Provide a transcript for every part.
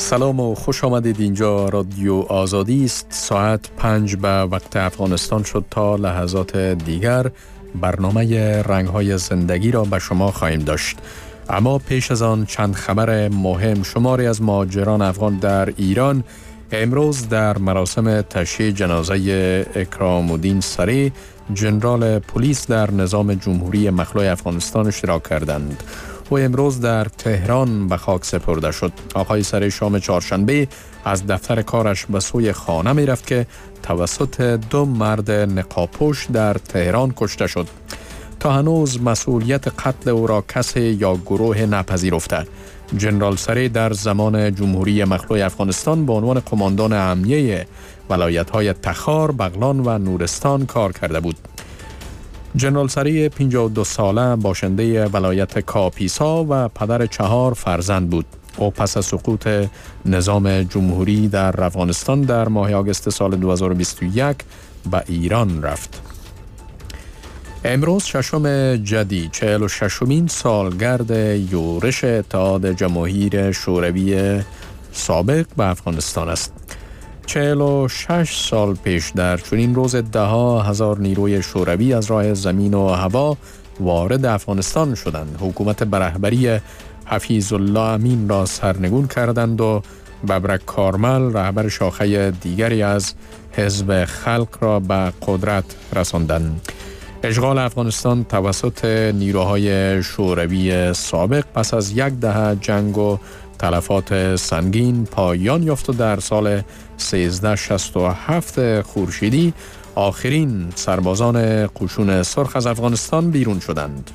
سلام و خوش آمدید. اینجا رادیو آزادی است. ساعت 5 به وقت افغانستان شد. تا لحظات دیگر برنامه رنگ‌های زندگی را به شما خواهیم داشت. اما پیش از آن چند خبر مهم. شماری از مهاجران افغان در ایران امروز در مراسم تشییع جنازه اکرام الدین سری، ژنرال پلیس در نظام جمهوری مخلوع افغانستان اشتراک کردند. و امروز در تهران به خاک سپرده شد. آقای سری شام چهارشنبه از دفتر کارش به سوی خانه می رفت که توسط دو مرد نقاب‌پوش در تهران کشته شد. تا هنوز مسئولیت قتل او را کسی یا گروه نپذیرفته. ژنرال سری در زمان جمهوری مخلوع افغانستان به عنوان قماندان امنیه ولایت‌های تخار، بغلان و نورستان کار کرده بود. ژنرال سری 52 ساله باشنده ولایت کاپیسا و پدر 4 فرزند بود. او پس از سقوط نظام جمهوری در افغانستان در ماه آگوست سال 2021 به ایران رفت. امروز ششم جدی 46مین سالگرد یورش اتحاد جماهیر شوروی سابق به افغانستان است. 46 سال پیش در چنین روز ده ها هزار نیروی شوروی از راه زمین و هوا وارد افغانستان شدند. حکومت به رهبری حفیظ الله امین را سرنگون کردند و ببرک کارمل رهبر شاخه دیگری از حزب خلق را به قدرت رساندند. اشغال افغانستان توسط نیروهای شوروی سابق پس از یک دهه جنگ و تلفات سنگین پایان یافت و در سال 1367 خورشیدی آخرین سربازان قشون سرخ از افغانستان بیرون شدند.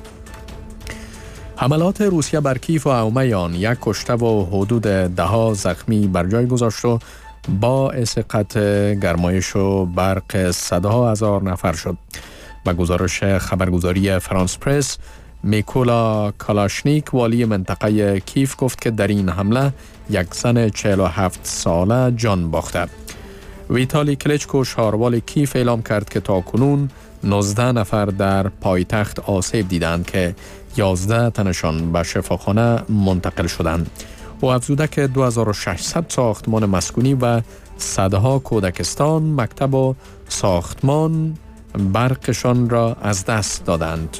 حملات روسیه بر کیف و حومه آن 1 کشته و حدود 10 زخمی بر جای گذاشت و باعث قطع گرمایش و برق صدها هزار نفر شد. با گزارش خبرگزاری فرانس پرس، میکولا کالاشنیک والی منطقه کیف گفت که در این حمله یک زن 47 ساله جان باخته. ویتالی کلیچکو شاروال کیف اعلام کرد که تا کنون 19 نفر در پایتخت آسیب دیدند که 11 تنشان به شفاخانه منتقل شدند. او افزوده که 2600 ساختمان مسکونی و صدها کودکستان، مکتب و ساختمان برقشان را از دست دادند.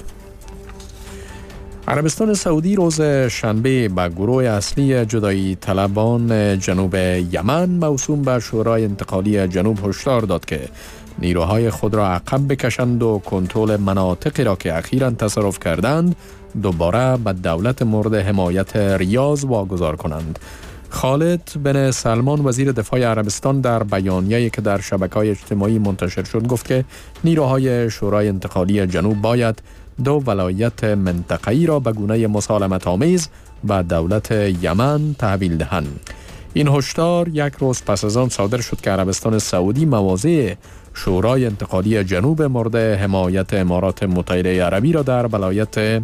عربستان سعودی روز شنبه به گروه اصلی جدایی طلبان جنوب یمن موسوم به شورای انتقالی جنوب هشدار داد که نیروهای خود را عقب بکشند و کنترل مناطقی را که اخیراً تصرف کردند دوباره به دولت مورد حمایت ریاض واگذار کنند. خالد بن سلمان وزیر دفاع عربستان در بیانیه‌ای که در شبکه‌های اجتماعی منتشر شد گفت که نیروهای شورای انتقالی جنوب باید 2 ولایت منطقه‌ای را به گونه مسالمت آمیز به دولت یمن تحویل دهند. این هشدار یک روز پس از آن صادر شد که عربستان سعودی مواضع شورای انتقالی جنوب مورد حمایت امارات متحده عربی را در ولایت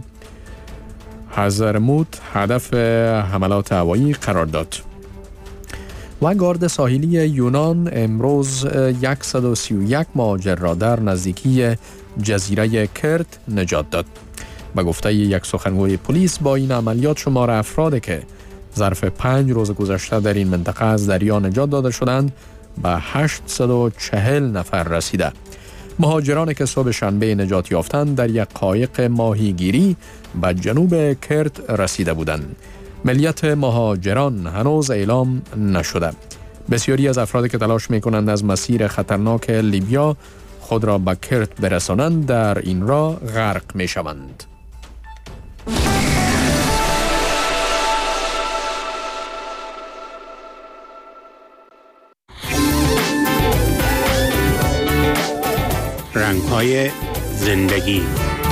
حضرموت هدف حملات هوایی قرار داد. و گارد ساحلی یونان امروز 131 مهاجر را در نزدیکی جزیره کرت نجات داد. به گفته یک سخنگوی پلیس با این عملیات شمار افرادی که ظرف 5 روز گذشته در این منطقه از دریا نجات داده شدند به 840 نفر رسیده. مهاجرانی که صبح شنبه نجات یافتند در یک قایق ماهیگیری به جنوب کرت رسیده بودند. ملیت مهاجران هنوز اعلام نشده. بسیاری از افرادی که تلاش می‌کنند از مسیر خطرناک لیبیا خود را به کرت برسانند در این راه غرق می‌شوند. رنگ‌های زندگی.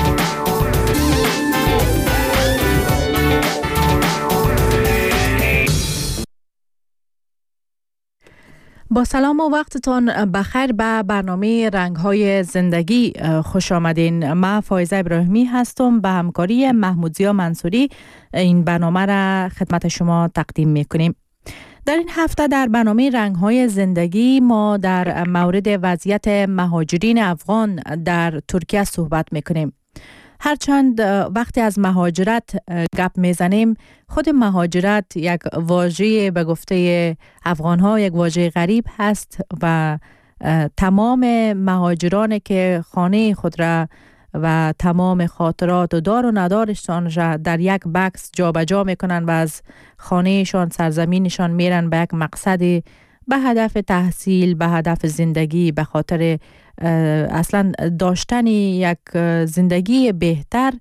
با سلام و وقتتان بخیر به برنامه رنگ‌های زندگی خوش آمدین. من فایزه ابراهیمی هستم. به همکاری محمود ضیا منصوری این برنامه را خدمت شما تقدیم می‌کنیم. در این هفته در برنامه رنگ‌های زندگی ما در مورد وضعیت مهاجرین افغان در ترکیه صحبت می‌کنیم. هرچند وقتی از مهاجرت گپ میزنیم، خود مهاجرت یک واژه به گفته افغان‌ها یک واژه غریب هست و تمام مهاجرانی که خانه خود را و تمام خاطرات و دار و ندارشان را در یک بکس جابجا میکنن و از خانهشان سرزمینشان میرن به یک مقصد، به هدف تحصیل، به هدف زندگی، به خاطر اصلا داشتن یک زندگی بهتر،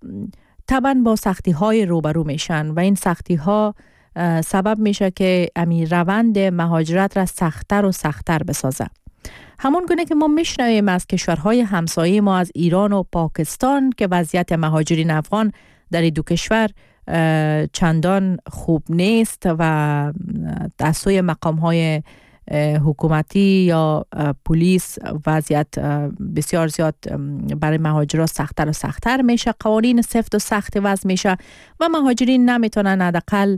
طبعا با سختی های روبرو میشن و این سختی ها سبب میشه که امی روند مهاجرت را سخت‌تر و سخت‌تر بسازه. همون گونه که ما میشنویم از کشورهای همسایه ما، از ایران و پاکستان، که وضعیت مهاجرین افغان در این دو کشور چندان خوب نیست و از سوی مقام‌های حکومتی یا پلیس وضعیت بسیار زیاد برای مهاجران سخت‌تر و سخت‌تر میشه، قوانین سفت و سخت وضع میشه و مهاجرین نمیتونن حداقل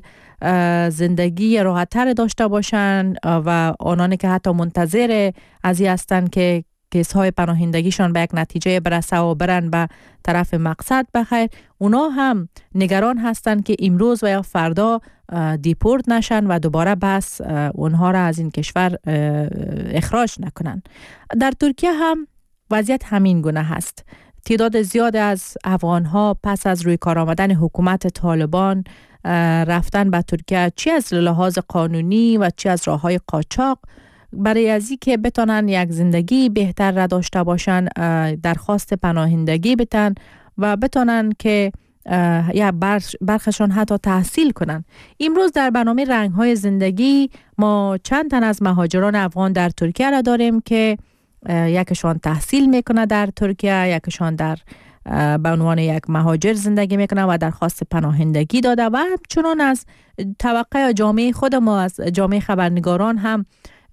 زندگی راحت‌تر داشته باشن و آنانی که حتی منتظر از این هستن که کیس‌های پناهندگیشان به یک نتیجه برسه و برن به طرف مقصد بخیر، اونا هم نگران هستن که امروز و یا فردا دیپورت نشن و دوباره بس اونها را از این کشور اخراج نکنن. در ترکیه هم وضعیت همین گونه هست. تعداد زیاد از افغان‌ها پس از روی کار آمدن حکومت طالبان رفتن به ترکیه، چی از لحاظ قانونی و چی از راه‌های قاچاق، برای ازی که بتونن یک زندگی بهتر را داشته باشن، درخواست پناهندگی بتن و بتونن که یا برخشان حتی تحصیل کنن. امروز در برنامه رنگ‌های زندگی ما چند تن از مهاجران افغان در ترکیه را داریم که یکشان تحصیل میکنه در ترکیه، یکشان در به عنوان یک مهاجر زندگی میکنه و درخواست پناهندگی داده و چنان از طبقه جامعه خود ما، از جامعه خبرنگاران هم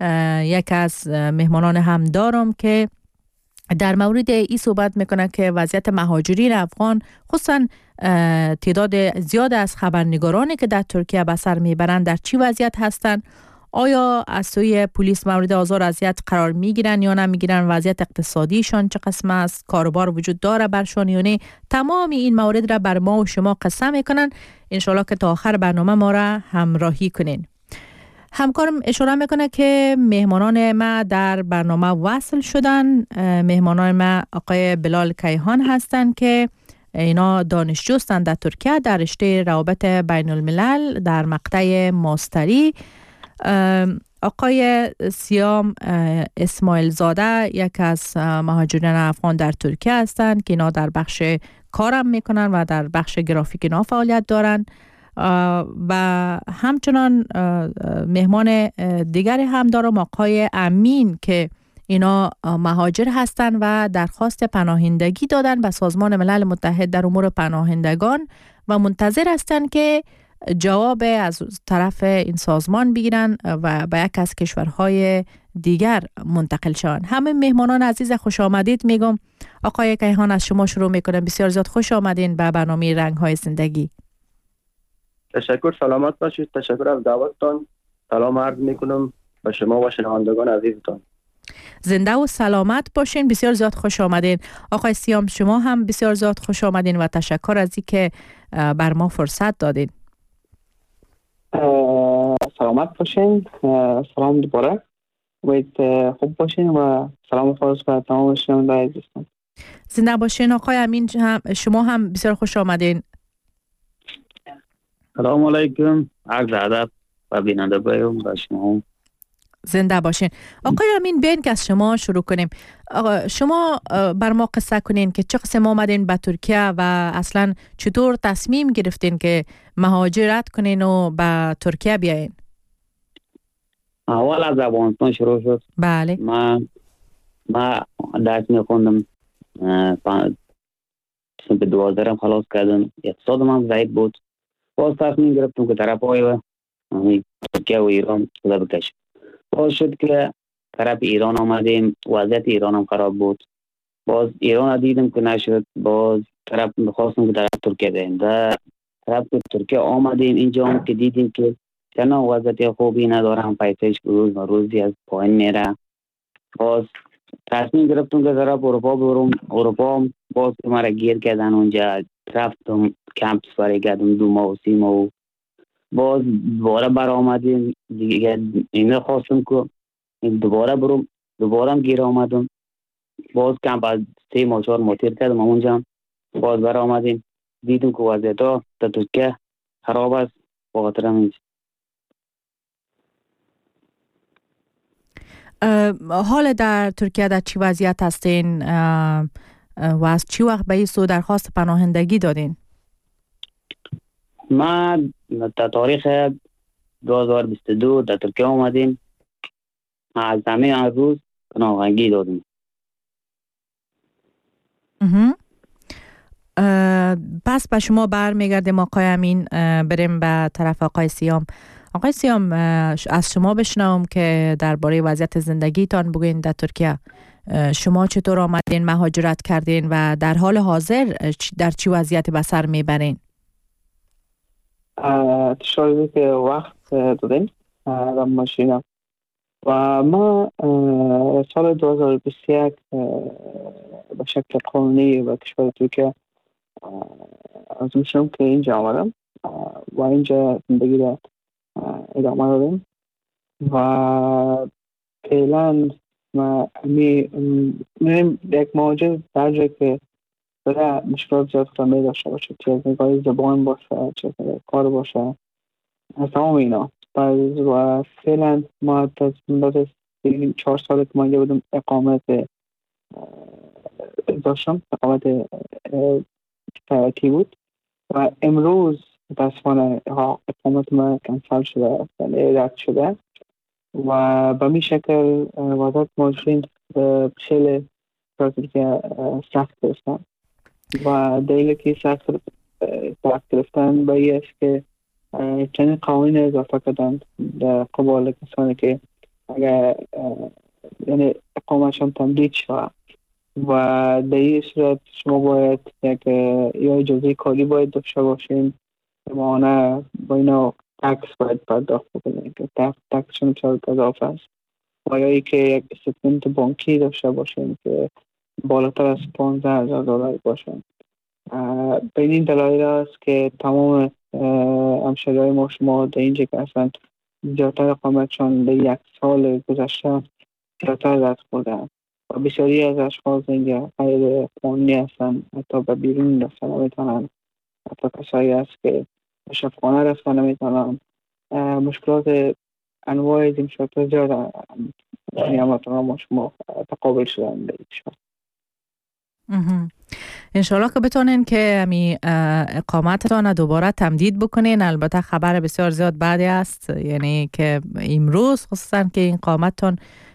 یک از مهمانان هم دارم که در مورد این صحبت میکنه که وضعیت مهاجرین افغان، خصوصا تعداد زیاد از خبرنگارانی که در ترکیه به سر میبرند، در چی وضعیت هستند؟ آیا از سوی پلیس مورد آزار و اذیت قرار میگیرن یا نمیگیرن؟ وضعیت اقتصادیشان چه قسم است؟ کاروبار وجود داره برشان یا نه؟ تمام این موارد را بر ما و شما قصه میکنن. انشالله که تا آخر برنامه ما را همراهی کنین. همکارم اشاره میکنه که مهمانان ما در برنامه وصل شدن. مهمانان ما آقای بلال کیهان هستند که اینا دانشجو هستند در ترکیه در رشته روابط بین الملل در مقطع ماستری. آقای سیام اسماعیل زاده یک از مهاجرین افغان در ترکیه هستند که اینا در بخش کارم میکنن و در بخش گرافیک اینا فعالیت دارن و همچنان مهمان دیگری هم دارم، آقای امین که اینا مهاجر هستند و درخواست پناهندگی دادن به سازمان ملل متحد در امور پناهندگان و منتظر هستند که جواب از طرف این سازمان بگیرن و به یک از کشورهای دیگر منتقل شوند. همه مهمانان عزیز خوش آمدید میگم. آقای کیهان از شما شروع میکنم. بسیار زیاد خوش آمدین به برنامه رنگ‌های زندگی. تشکر، سلامت باشید. تشکر از دعوتتان. سلام عرض میکنم به شما و شنوندگان عزیزتان. زنده و سلامت باشین. بسیار زیاد خوش آمدین. آقای سیام شما هم بسیار زیاد خوش آمدین و تشکر از اینکه بر ما فرصت دادین. سلامت باشین. سلام دوباره. باید خوب باشین و سلام خالص به تمام شنوندگان عزیزتان. زنده باشین. آقای امین شما هم بسیار خوش آمدین. سلام علیکم، عرض ادب و بیننده بایم و شما. زنده باشین. آقای امین بیاین که از شما شروع کنیم. شما بر ما قصه کنین که چه قسم آمدین به ترکیه و اصلا چطور تصمیم گرفتین که مهاجرت کنین و به ترکیه بیاین؟ اول از افغانستان شروع شد. بله. ما درس میخوندم، سنف 12 خلاص کردم. اقتصادم هم ضعیف بود. باز تصمیم گرفتم که طرف های ترکیه و ایران خدا بکشم. باز شد که طرف ایران آمدیم، وضعیت ایران هم خراب بود. باز ایران دیدم که نشد، باز طرف میخواستم که طرف ترکیه بریم. طرف ترکیه آمدیم، اینجا هم که دیدیم که چنان وضعیت خوبی ندارم، پیسهش روز و روزی از پایین میره. باز تصمیم گرفتم که طرف اروپا برم. اروپا باز که مرا گیر کردن اونجا، رفتم کمپ سفری کردم 2 ماه و 3 ماه و باز دوباره برآمدیم دیگه. اینه خواستم که دوباره برم، دوباره هم گیر آمدم. باز کمپ از 3 ماه 4 ماه تیر کردم اونجا، باز برآمدیم دیدم که وضعیت ها در ترکیه خراب است. بخاطر همین حال در ترکیه در چی وضعیت هستین و از چی وقت به این سو درخواست پناهندگی دادین؟ ما در تاریخ 2022 در ترکیه آمدیم، از همه روز پناهندگی دادیم. پس به شما برمیگردیم آقای امین، بریم به طرف آقای سیام. آقای سیام، از شما بشنوم که درباره وضعیت زندگیتان بگوین در ترکیه. شما چطور آمدین، مهاجرت کردین و در حال حاضر در چی وضعیت به سر میبرین؟ تشکر که وقت دادین در ماشینم. و ما سال 2021 به شکل قانونی و کشور ترکیه از میشم که اینجا آمدم و اینجا زندگی را ادامه دادیم و فعلا ما یک مهاجر در جایی که برای مشکلات زیاد خواهد داشته باشه، چه از نگاه زبان باشه، چه از کار باشه، از تمام اینا. و فعلا ما بعد 4 سال که ما اینجا بودم اقامت داشتم، اقامت سیاحتی بود و امروز متاسفانه اقامت ما کنسل شده، رد شده و به می شکل وضعیت مهاجرین بسیار که سخت گرفتن و دلیل که سخت گرفتن به این است که چنین قوانین اضافه کردند در قبال کسانی که اگر یعنی اقامتشان تمدید شود و در این صورت شما باید یک یا اجازه کاری باید داشته باشین، مانع با اینا تکس باید پرداخت بکنید که تکسشون چند اضافه است، و یا ای که یک استیتمنت بانکی داشته باشین که بالاتر از $15,000 باشن. به این دلایل است که تمام همشهری‌های ما شما در اینجا که هستند زیادتر اقامتشان در 1 سال گذشته زیادتر رد خوردن و بسیاری از اشخاص اینجا غیر قانونی هستند، حتی به بیرون رفتن نمیتونن، حتی کسایی هست که به شفاخانه رفتن نمیتونن. مشکلات انواع از این مشکلات زیاد همتون ما شما تقابل شدن در این کشور. انشالله که بتونین که امی اقامتتان دوباره تمدید بکنین. البته خبر بسیار زیاد بعدی است، یعنی که امروز خصوصا که این اقامتتان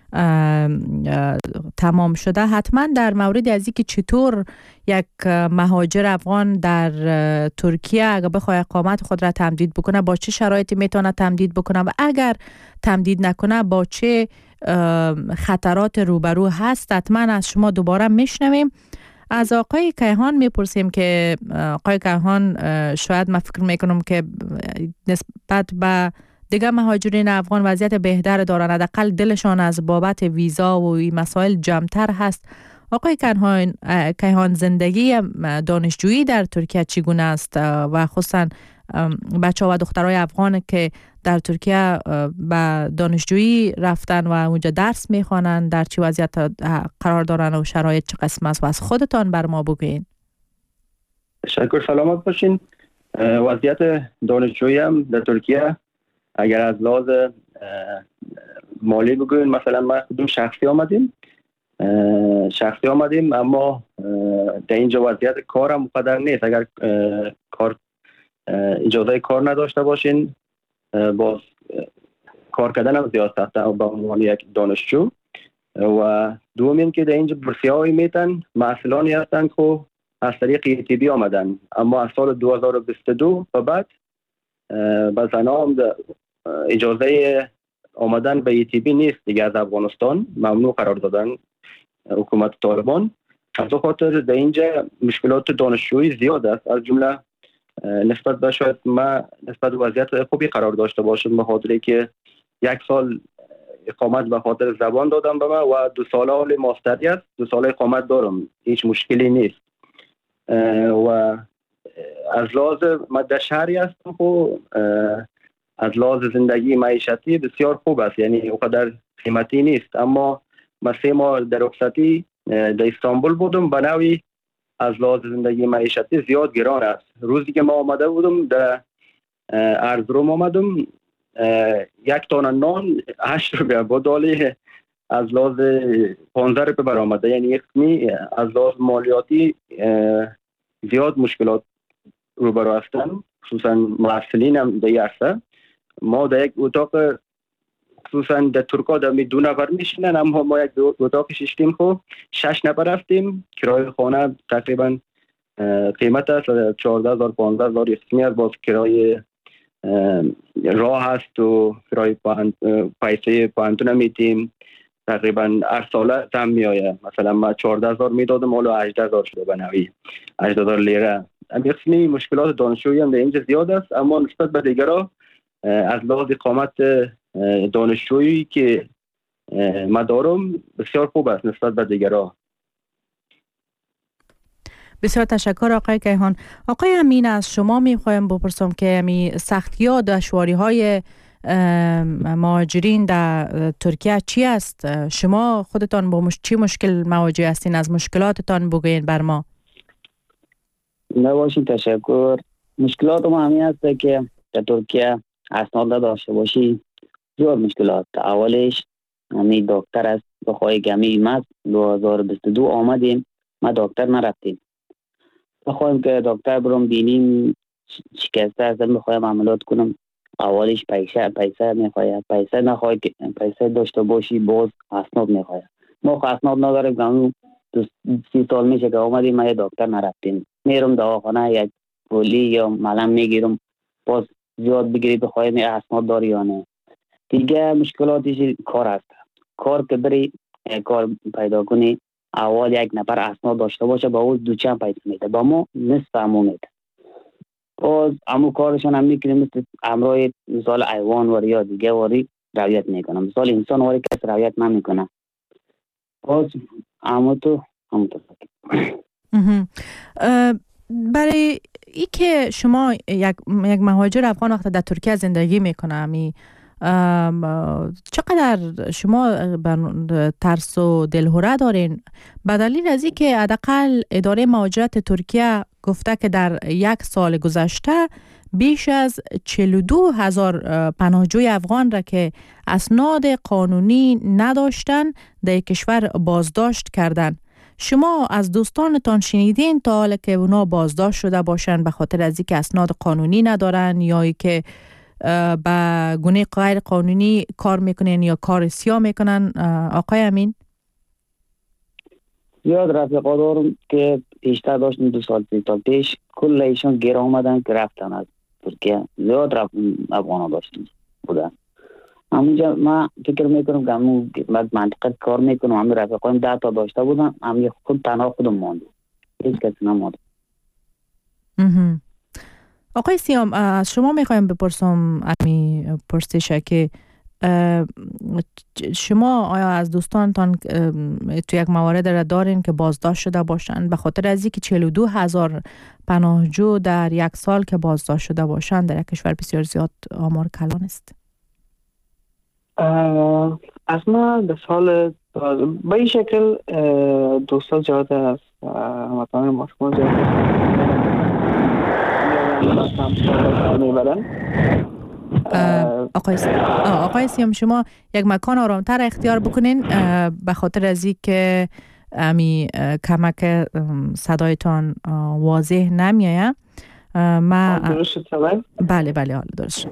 تمام شده. حتما در مورد از اینکه چطور یک مهاجر افغان در ترکیه اگر بخواد اقامت خود را تمدید بکنه با چه شرایطی میتونه تمدید بکنه و اگر تمدید نکنه با چه خطرات روبرو هست، حتما از شما دوباره میشنویم. از آقای کیهان میپرسیم که آقای کیهان، شاید من فکر میکنم که نسبت به دیگه مهاجرین افغان وضعیت بهتر دارن، حداقل دلشان از بابت ویزا و این مسائل جمع‌تر هست. آقای کیهان، زندگی دانشجویی در ترکیه چگونه است و خصوصا بچه و دخترای افغان که در ترکیه به دانشجویی رفتن و اونجا درس میخوانن در چه وضعیت قرار دارن و شرایط چه قسم است و از خودتان بر ما بگوین. تشکر، سلامت باشین. وضعیت دانشجویی هم در ترکیه اگر از لحاظ مالی بگوین، مثلا ما خودم شخصی آمدیم اما در اینجا وضعیت کار هم مقدر نیست. اگر اجازه کار نداشته باشین باز کار کردن هم زیاد سخته به عنوان یک دانشجو. و دوم که در اینجا بورسیه‌ای میتن محصلانی هستن که از طریق ایتیبی آمدن، اما از سال 2022 به بعد به زنان اجازه آمدن به ایتیبی نیست دیگه، از افغانستان ممنوع قرار دادن حکومت طالبان. از خاطر در اینجا مشکلات دانشجویی زیاد است، از جمله نسبت به شاید ما نسبت به وضعیت خوبی قرار داشته باشم به خاطر که 1 سال اقامت به خاطر زبان دادم به من و 2 ساله حال ماستری است. 2 ساله اقامت دارم، هیچ مشکلی نیست. و از لحاظ من در شهری هستم و از لحاظ زندگی معیشتی بسیار خوب است، یعنی اونقدر قیمتی نیست. اما من 3 ماه در رخصتی در استانبول بودم، به نوعی از لحاظ زندگی معیشتی زیاد گران است. روزی که ما آمده بودم در ارزروم آمدم، 1 تانه نان 8 روپیه بود، حالی از لحاظ 15 روپیه برآمده. یعنی از لحاظ مالیاتی زیاد مشکلات روبرو هستن، خصوصا محصلین هم در عرصه. ما در یک اتاق، خصوصا در ترکا در 2 نفر میشینن، اما ما یک اتاق شیشتیم خب 6 نفر رفتیم. کرایه خانه تقریبا قیمت است 14,000 15,000 اسمی است. باز کرایه راه هست و کرایه پیسه پانتون میتیم تقریبا هر ساله تم میآید. مثلا ما 14,000 میدادم، حالا 18,000 شده به نوی 18,000 لیره. اصلی مشکلات دانشجویی هم در اینجا زیاد است، اما نسبت به دیگرها از لحاظ اقامت دانشجویی که ما دارم بسیار خوب است نسبت به دیگرها. بسیار تشکر آقای کیهان. آقای امین، از شما میخوایم بپرسم که می سختی ها دشواری های مهاجرین در ترکیه چی است؟ شما خودتان با چی مشکل مواجه هستین؟ از مشکلاتتان بگوین بر ما. نباشید، تشکر. مشکلات ما همین است که در ترکیه اسناد داشته باشی زیاد مشکلات. اولش همین دکتر است، بخواهی که همین ما 2022 آمدیم ما دکتر نرفتیم، بخواهیم که دکتر برام بینیم شکسته هستم بخواهیم عملات کنم، اولش پیسه میخواهد، پیسه نخواهی که پیسه داشته باشی باز اسناد میخواهد. ما اسناد نداریم، گمون 30 سال میشه که آمدیم ما یه دکتر نرفتیم. میرم دواخانه یک گولی یا ملم میگیرم، باز زیاد بگیری بخواهیم اسناد داری یا نه. دیگه مشکلاتش کار است. کار که بری کار پیدا کنی، اول یک نفر اسناد داشته باشه با او 2 چند پیسه میده، با ما نصف همو میده. باز همو کارشان هم میکنیم مثل امرای مثال ایوان واری یا دیگه واری رویت میکنم، مثال انسان واری کس رویت نمیکنه. باز همو تو برای ای که شما یک مهاجر افغان وقت در ترکیه زندگی میکنه، چقدر شما ترس و دلهوره دارین؟ به دلیل از این که حداقل اداره مهاجرت ترکیه گفته که در 1 سال گذشته بیش از 42,000 پناهجوی افغان را که اسناد قانونی نداشتن در کشور بازداشت کردند. شما از دوستانتان شنیدین تا حالا که اونا بازداشت شده باشن به خاطر از اینکه اسناد قانونی ندارن یا که به گونه غیر قانونی کار میکنن یا کار سیاه میکنن؟ آقای امین؟ زیاد رفقا دارم که پیشتر داشتن 2 سال 3 سال پیش کل ایشان گیر آمدن که رفتن از ترکیه. زیاد افغان داشتن بودن. همونجا من فکر میکنم که همون منطقه کار میکنم، همون رفقایم 10 تا داشته بودن، همون خود تنها خودم ماندم، هیچ کسی نماند. آقای سیام، از شما میخوایم بپرسم امی پرسشه که شما آیا از دوستانتان تو یک موارد را دارین که بازداشت شده باشند به خاطر از اینکه 42,000 پناهجو در 1 سال که بازداشت شده باشند در یک کشور بسیار زیاد آمار کلان است؟ از ما در سال به این شکل دوستان زیاده است، هموطنان ما شما زیاده است. آقای سیام، شما یک مکان آرامتر اختیار بکنین به خاطر از این که امی کمک صدایتان واضح نمیاید. درست شد؟ بله حالا درست.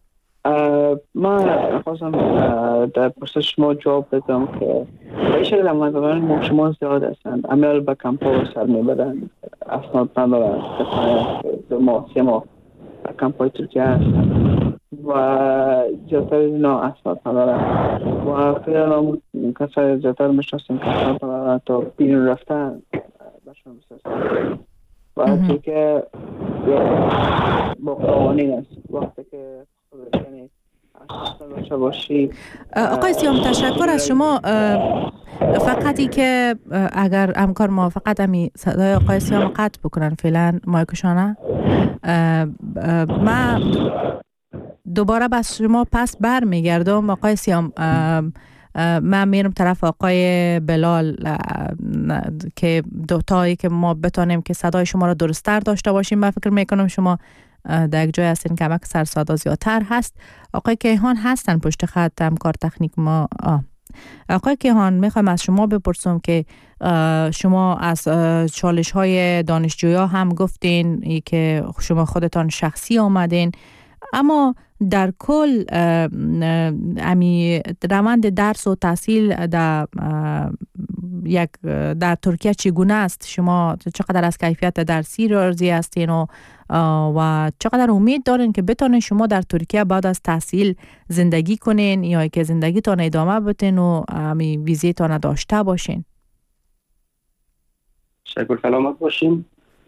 من خواستم در پرسش شما جواب بدم که به شکل هموطنان ما شما زیاد هستند، عمل به کمپا سر میبرند، اسناد ندارند، ما 3 ماه کمپای ترکیه هستند و زیادتر از اینا اسناد ندارند و فعلا کسای زیادتر میشناسیم که اسناد ندارند تا بیرون رفتن باشون بسازند و ترکیه با قوانین است. وقتی که یعنی باشی. آقای سیام تشکر از شما. فقطی که اگر همکار موافقت همی صدای آقای سیام قطع بکنن فعلا مایکشانه، من دوباره بس شما پس بر میگردم. آقای سیام من میرم طرف آقای بلال که دوتایی که ما بتانیم که صدای شما را درست‌تر داشته باشیم. من فکر میکنم شما در یک جای هستین که همک سرصدا زیادتر هست. آقای کیهان هستن پشت خط، همکار تکنیک ما. آقای کیهان میخوایم از شما بپرسم که شما از چالش های دانشجویا هم گفتین ای که شما خودتان شخصی آمدین، اما در کل امی روند درس و تحصیل در ترکیه چگونه است؟ شما چقدر از کیفیت درسی راضی هستین و چقدر امید دارین که بتونین شما در ترکیه بعد از تحصیل زندگی کنین یا که زندگیتان ادامه بدین و امی ویزیتان داشته باشین؟ شکر سلامت باشین.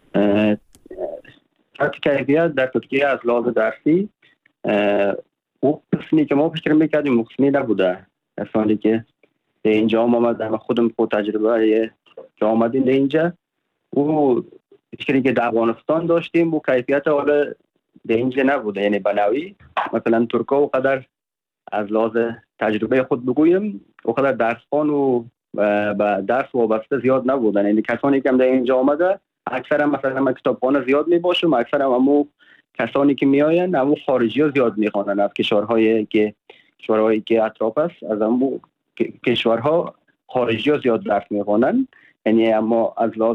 کیفیت در ترکیه از لحاظ درسی او قسمی که ما فکر میکردیم قسمی نبوده. اصلا که اینجا آمدن و خودم تجربه که آمدیم اینجا او فکری که در افغانستان داشتیم و کیفیت حالا در اینجا نبوده. یعنی بناوی مثلا ترکا و قدر از لحاظ تجربه خود بگویم و قدر درسخوان و به درس وابسته زیاد نبودن. یعنی کسانی که هم در اینجا آمده اکثر هم مثلا کتابخانه زیاد می باشه و اکثر هم همو کسانی که می آین همو خارجی ها زیاد می خوانن از کشورهایی که اطراف است. از همو کشورها خارجی ها زیاد درس می خوانن. یعنی اما از لحاظ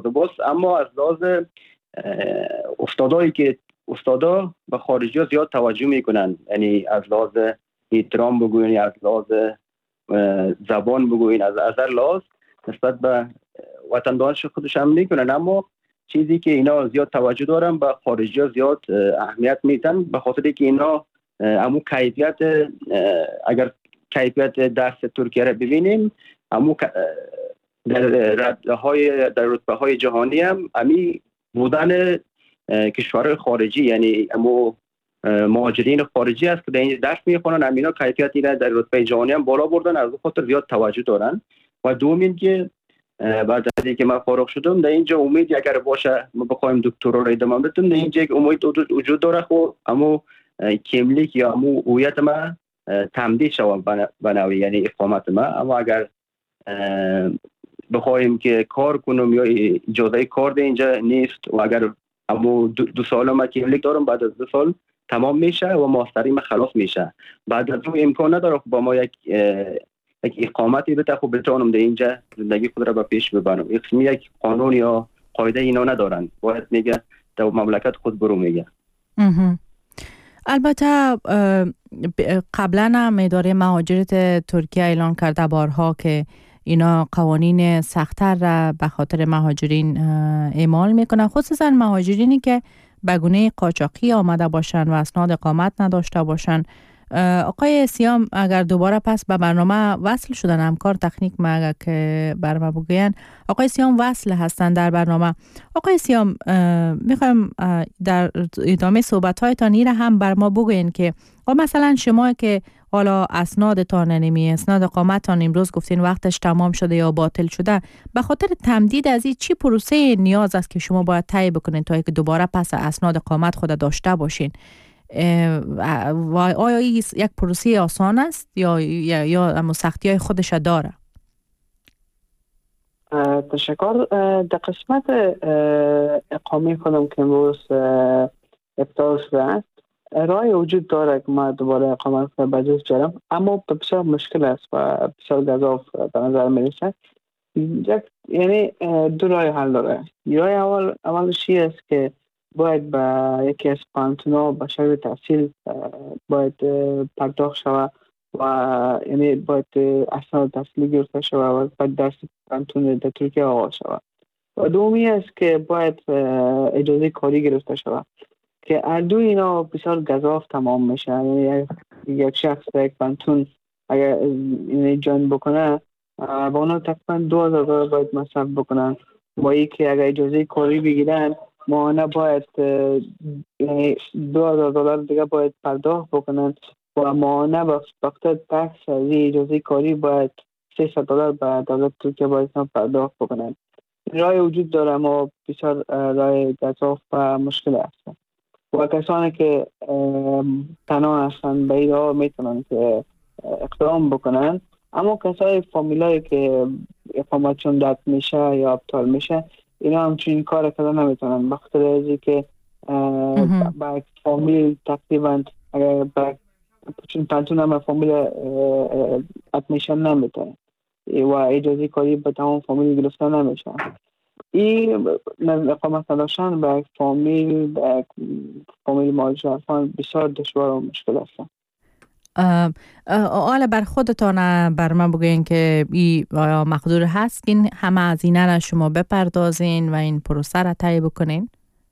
استادایی که استادا به خارجی ها زیاد توجه می کنن. یعنی از لحاظ احترام بگوین، از لحاظ زبان بگوین، از هر لحاظ نسبت به وطن دانش خودش هم میکنن. اما چیزی که اینا زیاد توجه دارن به خارجی ها زیاد اهمیت میدن، به خاطر که اینا همون کیفیت، اگر کیفیت درس ترکیه را ببینیم همون در رتبه های جهانی هم امی بودن کشورهای خارجی، یعنی همون مهاجرین خارجی است که در این درس میخونن، همینا کیفیت اینا در رتبه جهانی هم بالا بردن، از خاطر زیاد توجه دارن. و دومین که بعد از اینکه من فارغ شدم در اینجا امید اگر باشه ما بخوایم دکترا را ادامه بدیم، در اینجا امید وجود داره خو اما کیملیک یا امو هویت ما تمدید شود بناوی، یعنی اقامت ما. اما اگر بخوایم که کار کنم یا اجازه کار در اینجا نیست و اگر امو 2 سال ما کیملیک دارم، بعد از 2 سال تمام میشه و ماستری ما خلاص میشه. بعد از اون امکان نداره با ما یک اقامتی بده خب بتونم در اینجا زندگی خود را به پیش ببرم. یک قانون یا قاعده اینا ندارن، باید میگه در مملکت خود برو میگه. البته قبلا هم اداره مهاجرت ترکیه اعلان کرده بارها که اینا قوانین سخت‌تر را به خاطر مهاجرین اعمال میکنن، خصوصا مهاجرینی که به گونه قاچاقی آمده باشن و اسناد اقامت نداشته باشن. آقای سیام اگر دوباره پس به برنامه وصل شدن، همکار تکنیک ما اگر که برنامه بگوین آقای سیام وصل هستن در برنامه. آقای سیام میخوایم در ادامه صحبت هایتان این هم بر ما بگوین که مثلا شما که حالا اسنادتان اسناد اقامتتان امروز گفتین وقتش تمام شده یا باطل شده، به خاطر تمدید از این چی پروسه نیاز است که شما باید طی بکنین تا که دوباره پس اسناد اقامت خود داشته باشین؟ و آیا این یک پروسه آسان است یا سختی های خودش داره؟ تشکر. در قسمت اقامه خودم که امروز ابتدا شده است، راه وجود داره که ما دوباره اقامت به جز جرم، اما بسیار مشکل است و بسیار گزاف به نظر میرسه. یعنی 2 راه حل داره. راه اولش است که باید به یکی از پانتونا به شکل تحصیل باید پرداخت شود و یعنی باید اسناد تحصیلی گرفته شود و باید درس پانتون در ترکیه آغاز شود. و دومی است که باید اجازه کاری گرفته شود که هر دو اینا بسیار گزاف تمام میشه. یعنی یک شخص یک پانتون اگر این جان بکنه با اونا تقریبا $2000 باید مصرف بکنن، با ای که اگر اجازه کاری بگیرن ماهانه باید $2000 دیگه باید پرداخت بکنن و ماهانه به خاطر تکس از اجازه کاری باید $300 به دولت ترکیه باید پرداخت بکنند. رای وجود داره اما بسیار رای گزاف و مشکل است و کسانی که تنها هستند به این راه میتونن که اقدام بکنن، اما کسای فامیلایی که اقامتشون رد میشه یا ابطال میشه اینا همچنین کار کردن نمیتونن به خاطر از که با فامیل تقریبا با چون پنتون هم فامیل ادمیشن نمیتونه و اجازه کاری به تمام فامیل گرفتن نمیشه. این اقامت نداشتن به فامیل مهاجران بسیار دشوار و مشکل است. حالا بر خودتان بر من بگوین که این مقدور هست که این همه هزینه را شما بپردازین و این پروسه را طی بکنین؟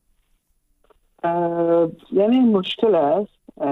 یعنی مشکل است.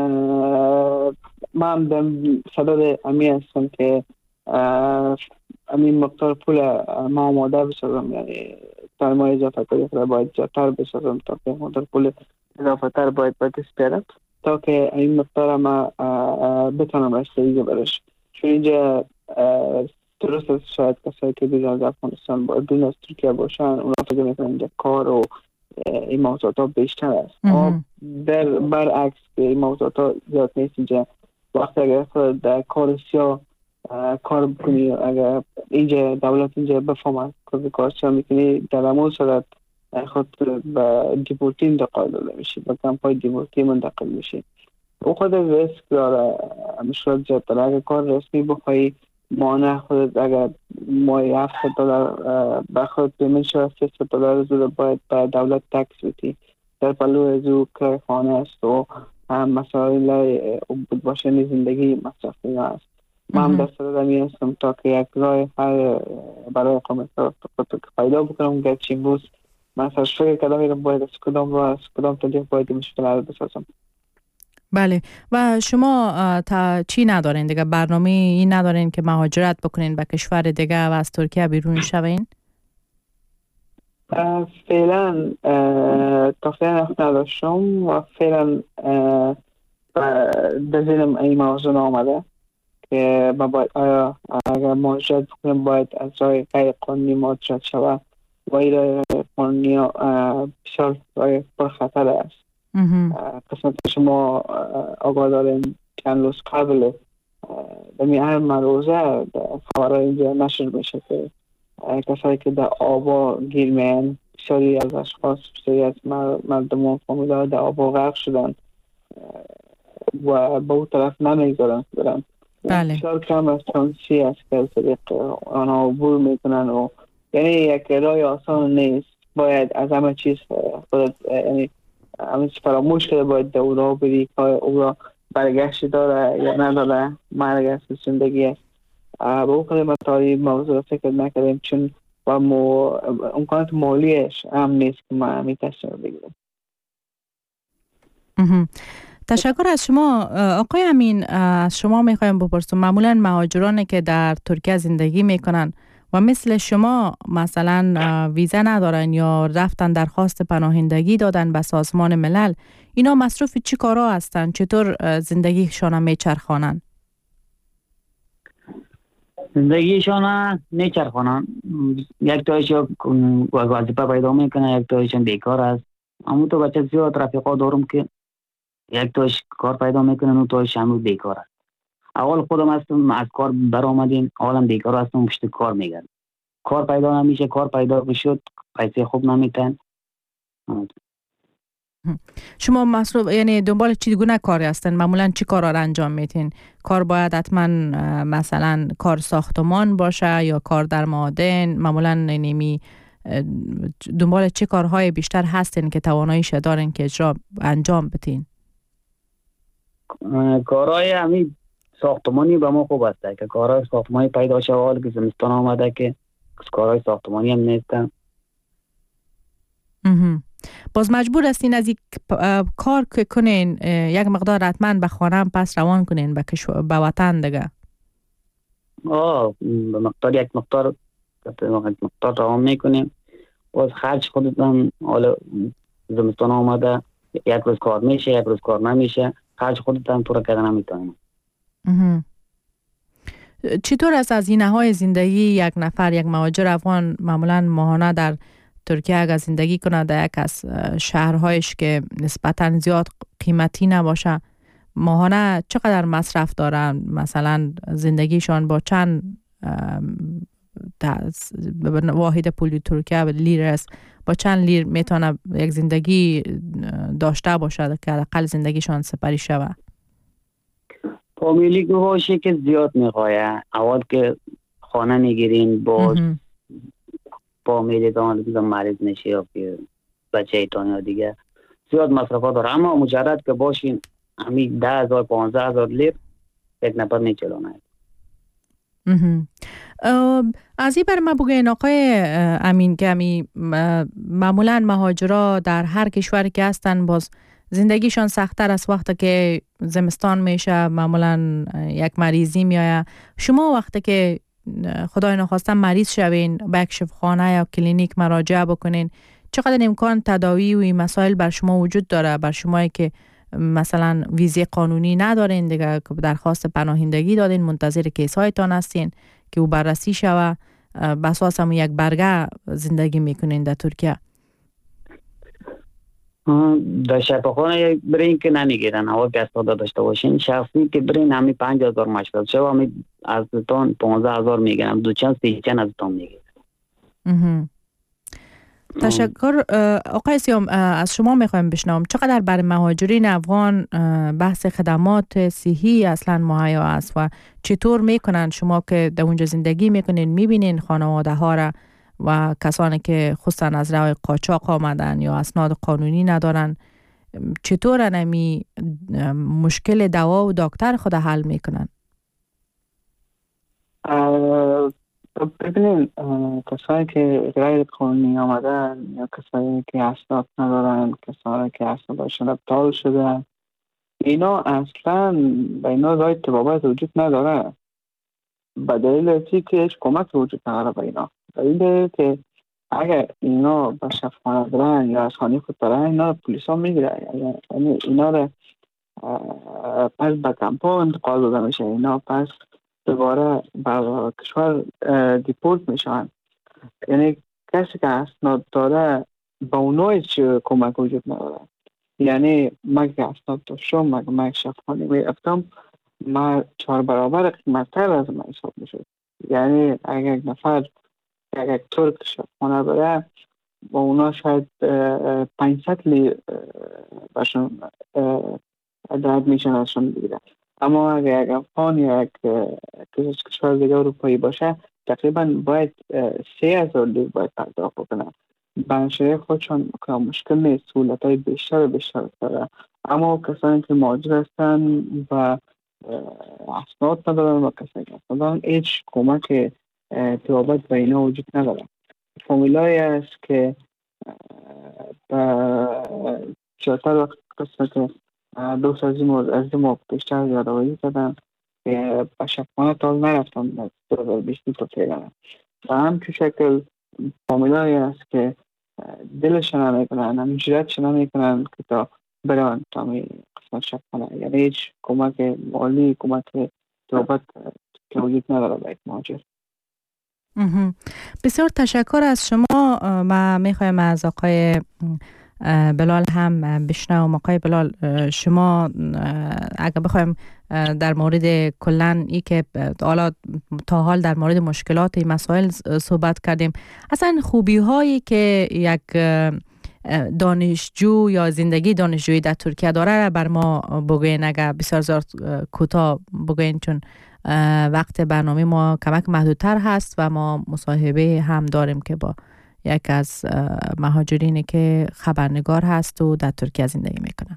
من در صدد امی هستم که امین مقدار پول ما آماده بسازم، یعنی تا ما اضافه کاری را باید زیادتر بسازم تا که مقدار پول اضافه تر باید دست بیارم تا که این مقدار ما بتونم رسیدگی برش. چون اینجا درست است شاید کسایی که بیرون از افغانستان بیرون از ترکیه باشن اونا فکر میکنن اینجا کار و این موضوعات ها بیشتر است. در برعکس که این موضوعات ها زیاد نیست اینجا. وقتی اگر خود در کار سیاه کار بکنی، اگر اینجا دولت اینجا بفهمه که کار سیاه میکنی در همون صورت خود به دیپورتی انتقال داده میشی، به کمپای دیپورتی منتقل میشی. او خود ریسک داره، مشکلات زیاد داره. اگر کار رسمی بخوایی مانع خودت اگر ماهی $700 بخواد پیمنت شد $300 زود باید به دولت تکس بدی. در پلو از او کرای خانه است و مسائل بود باشنی زندگی مصرفی است. من هم در صورت همی هستم تا که یک رای برای اقامت پیدا بکنم گرچه امروز من سرش فکر کردم ایرم باید از کدام را از کدام طریق باید مشکل رو بسازم. بله. و شما تا چی ندارین دیگه؟ برنامه این ندارین که مهاجرت بکنین به کشور دیگه و از ترکیه بیرون شوین؟ فعلا تا فعلا نداشتم و فعلا در ذهنم این موضوع آمده که باید آیا اگر مهاجرت بکنیم باید از راه غیر قانونی مهاجرت شود و این راه قانونی بسیار راه پرخطر است. قسمت شما آگاه داریم چند روز قبل دمی هر مروزه خبرهای اینجا نشر میشه که کسایی که در آبا گیر میان، بسیاری از اشخاص، بسیاری از مردم و فامیل‌ها در آبا غرق شدن و به اون طرف نمیگذارن برن. بسیار کم از چانسی است که طریق آنها عبور میکنن و یعنی یک راه آسان نیست. باید از همه چیز خودت یعنی همه چیز فراموش کرده باید در او راه بری که او راه برگشت داره یا نداره، مرگ است زندگی است. با اون خیلی مطاری موضوع فکر نکردیم چون و امکانات مالیش هم نیست که ما همی تصمیم بگیرم. تشکر از شما آقای امین. از شما میخوایم بپرسم معمولا مهاجرانی که در ترکیه زندگی میکنن و مثل شما مثلا ویزا ندارن یا رفتن درخواست پناهندگی دادن به سازمان ملل، اینا مصروف چی کارا هستن؟ چطور زندگیشان میچرخانن؟ زندگیشان میچرخانن. یک تایشون وظیفه پیدا میکنه، یک تایشون بیکار است. اما تو بچه زیاد رفیقا دارم که یک تایش کار پیدا میکنن و تایش هم بیکار است. اول خودم هستم از کار برآمدیم، اولم بیکار هستم پشت کار میگردم. کار پیدا نمیشه، کار پیدا بشد پیسه خوب نمیتن. شما مصروف یعنی دنبال چی گونه کاری هستن؟ معمولا چی کارا را انجام میتین؟ کار باید حتما مثلا کار ساختمان باشه یا کار در معادن؟ معمولا نمی دنبال چه کارهای بیشتر هستین که تواناییش دارین که اجرا انجام بدین؟ کارهای همین ساختمانی به ما خوب است که کارهای ساختمانی پیدا شد. حال که زمستان آمده که کارهای ساختمانی هم نیستن. باز مجبور هستین از یک کار که کنین یک مقدار حتما به خانه هم پس روان کنین به وطن دیگه. به مقدار یک مقدار روان میکنیم. باز خرج خودتان حالا زمستان آمده یک روز کار میشه یک روز کار نمیشه، خرج خودتان پورا کردن نمیتونیم. چطور است هزینه های زندگی یک نفر، یک مهاجر افغان معمولا ماهانه در ترکیه اگر زندگی کنه در یک از شهرهایش که نسبتا زیاد قیمتی نباشه، ماهانه چقدر مصرف دارن؟ مثلا زندگیشان با چند واحد پولی ترکیه لیر است، با چند لیر میتونه یک زندگی داشته باشه که حداقل زندگیشان سپری شود؟ فامیلی که باشه که زیاد میخواه، اول که خانه میگیرین باز فامیلی دان مریض نشه یا که بچه ایتان یا دیگه زیاد مصرفات داره، اما مجرد که باشین همین 10,000 15,000 لیر یک نفر میچلونه. از این بر ما بگوین آقای امین که معمولا مهاجرا در هر کشوری که هستن باز زندگیشان سخت‌تر است وقتی که زمستان میشه، معمولا یک مریضی میایه. شما وقتی که خدای نخواسته مریض شوین به یک شفاخانه یا کلینیک مراجعه بکنین، چقدر امکان تداوی و این مسائل بر شما وجود داره؟ بر شمایی که مثلا ویزه قانونی ندارین دیگه، درخواست پناهندگی دادین، منتظر کیس هایتان هستین که او بررسی شوه، بس هم یک برگه زندگی میکنین در ترکیه؟ در شفاخانه برین که نمیگیرن، اول که استاده داشته باشین. شخصی که برین همی 5,000 مشکل شو، همی از تان 15,000 میگیرن، دو چند سی چند از تان میگیرن. تشکر. آقای سیام از شما میخوایم بشنوم چقدر برای مهاجرین افغان بحث خدمات صحی اصلا مهیا است و چطور میکنن شما که در اونجا زندگی میکنین میبینین خانواده ها را و کسانی که خصوصا از راه قاچاق آمدن یا اسناد قانونی ندارن، چطور نمی مشکل دوا و دکتر خود حل میکنن؟ ببینید کسایی که غیر قانونی آمدن یا کسایی که اسناد ندارن، کسایی که اسنادشون ابطال شده، اینا اصلا به اینا راه طبابت وجود نداره، به دلیل ازی که هیچ کمک وجود نداره به اینا. دلیل که اگر اینا به شفاخانه برن یا از خانه خود برن، اینا رو پلیس ها میگیره، یعنی اینا رو پس به کمپا انتقال داده میشه، اینا پس دوباره به کشور دیپورت میشن. یعنی کسی که اسناد داره با اونها هیچ کمک وجود نداره. یعنی من که اسناد داشتم، من شفاخانه میرفتم، من 4 برابر قیمت‌تر از من حساب میشد. یعنی اگر یک نفر اگر ترک شفاخانه بره با اونا شاید 500 لیر باشون درد میشن ازشون بگیره، اما اگر یک افغان یا یک کشور دیگه اروپایی باشه تقریبا باید 3,000 لیر باید پرداخت بکنه. بنشره خودشون مشکل نیست، سهولت های بیشتر و بیشتر داره. اما کسانی که مهاجر هستن و اسناد ندارن و کسانی که اسناد دارن هیچ کمک طبابت به اینا وجود نداره. فامیلایی است که چهارتر وقت قصه که دوست از این موقع بیشتر یادوایی زدن که به شفاخانه تال نرفتم از 2020 تا فعلا. و همچون شکل فامیلایی است که دلشون نمیکنن، هم جرأتشون نمیکنن که تا برن تا می قسمت شفاخانه. یعنی هیچ کمک مالی، کمک طبابت که وجود نداره به یک مهاجر. بسیار تشکر از شما. ما میخوایم از آقای بلال هم بشنوم. آقای بلال، شما اگر بخوایم در مورد کلن ای که تا حال در مورد مشکلات این مسائل صحبت کردیم، اصلا خوبی هایی که یک دانشجو یا زندگی دانشجویی در ترکیه داره بر ما بگوین، اگر بسیار زیاد کوتاه بگوین، چون وقت برنامه ما کمک محدودتر هست و ما مصاحبه هم داریم که با یک از مهاجرینی که خبرنگار هست و در ترکیه زندگی میکنه.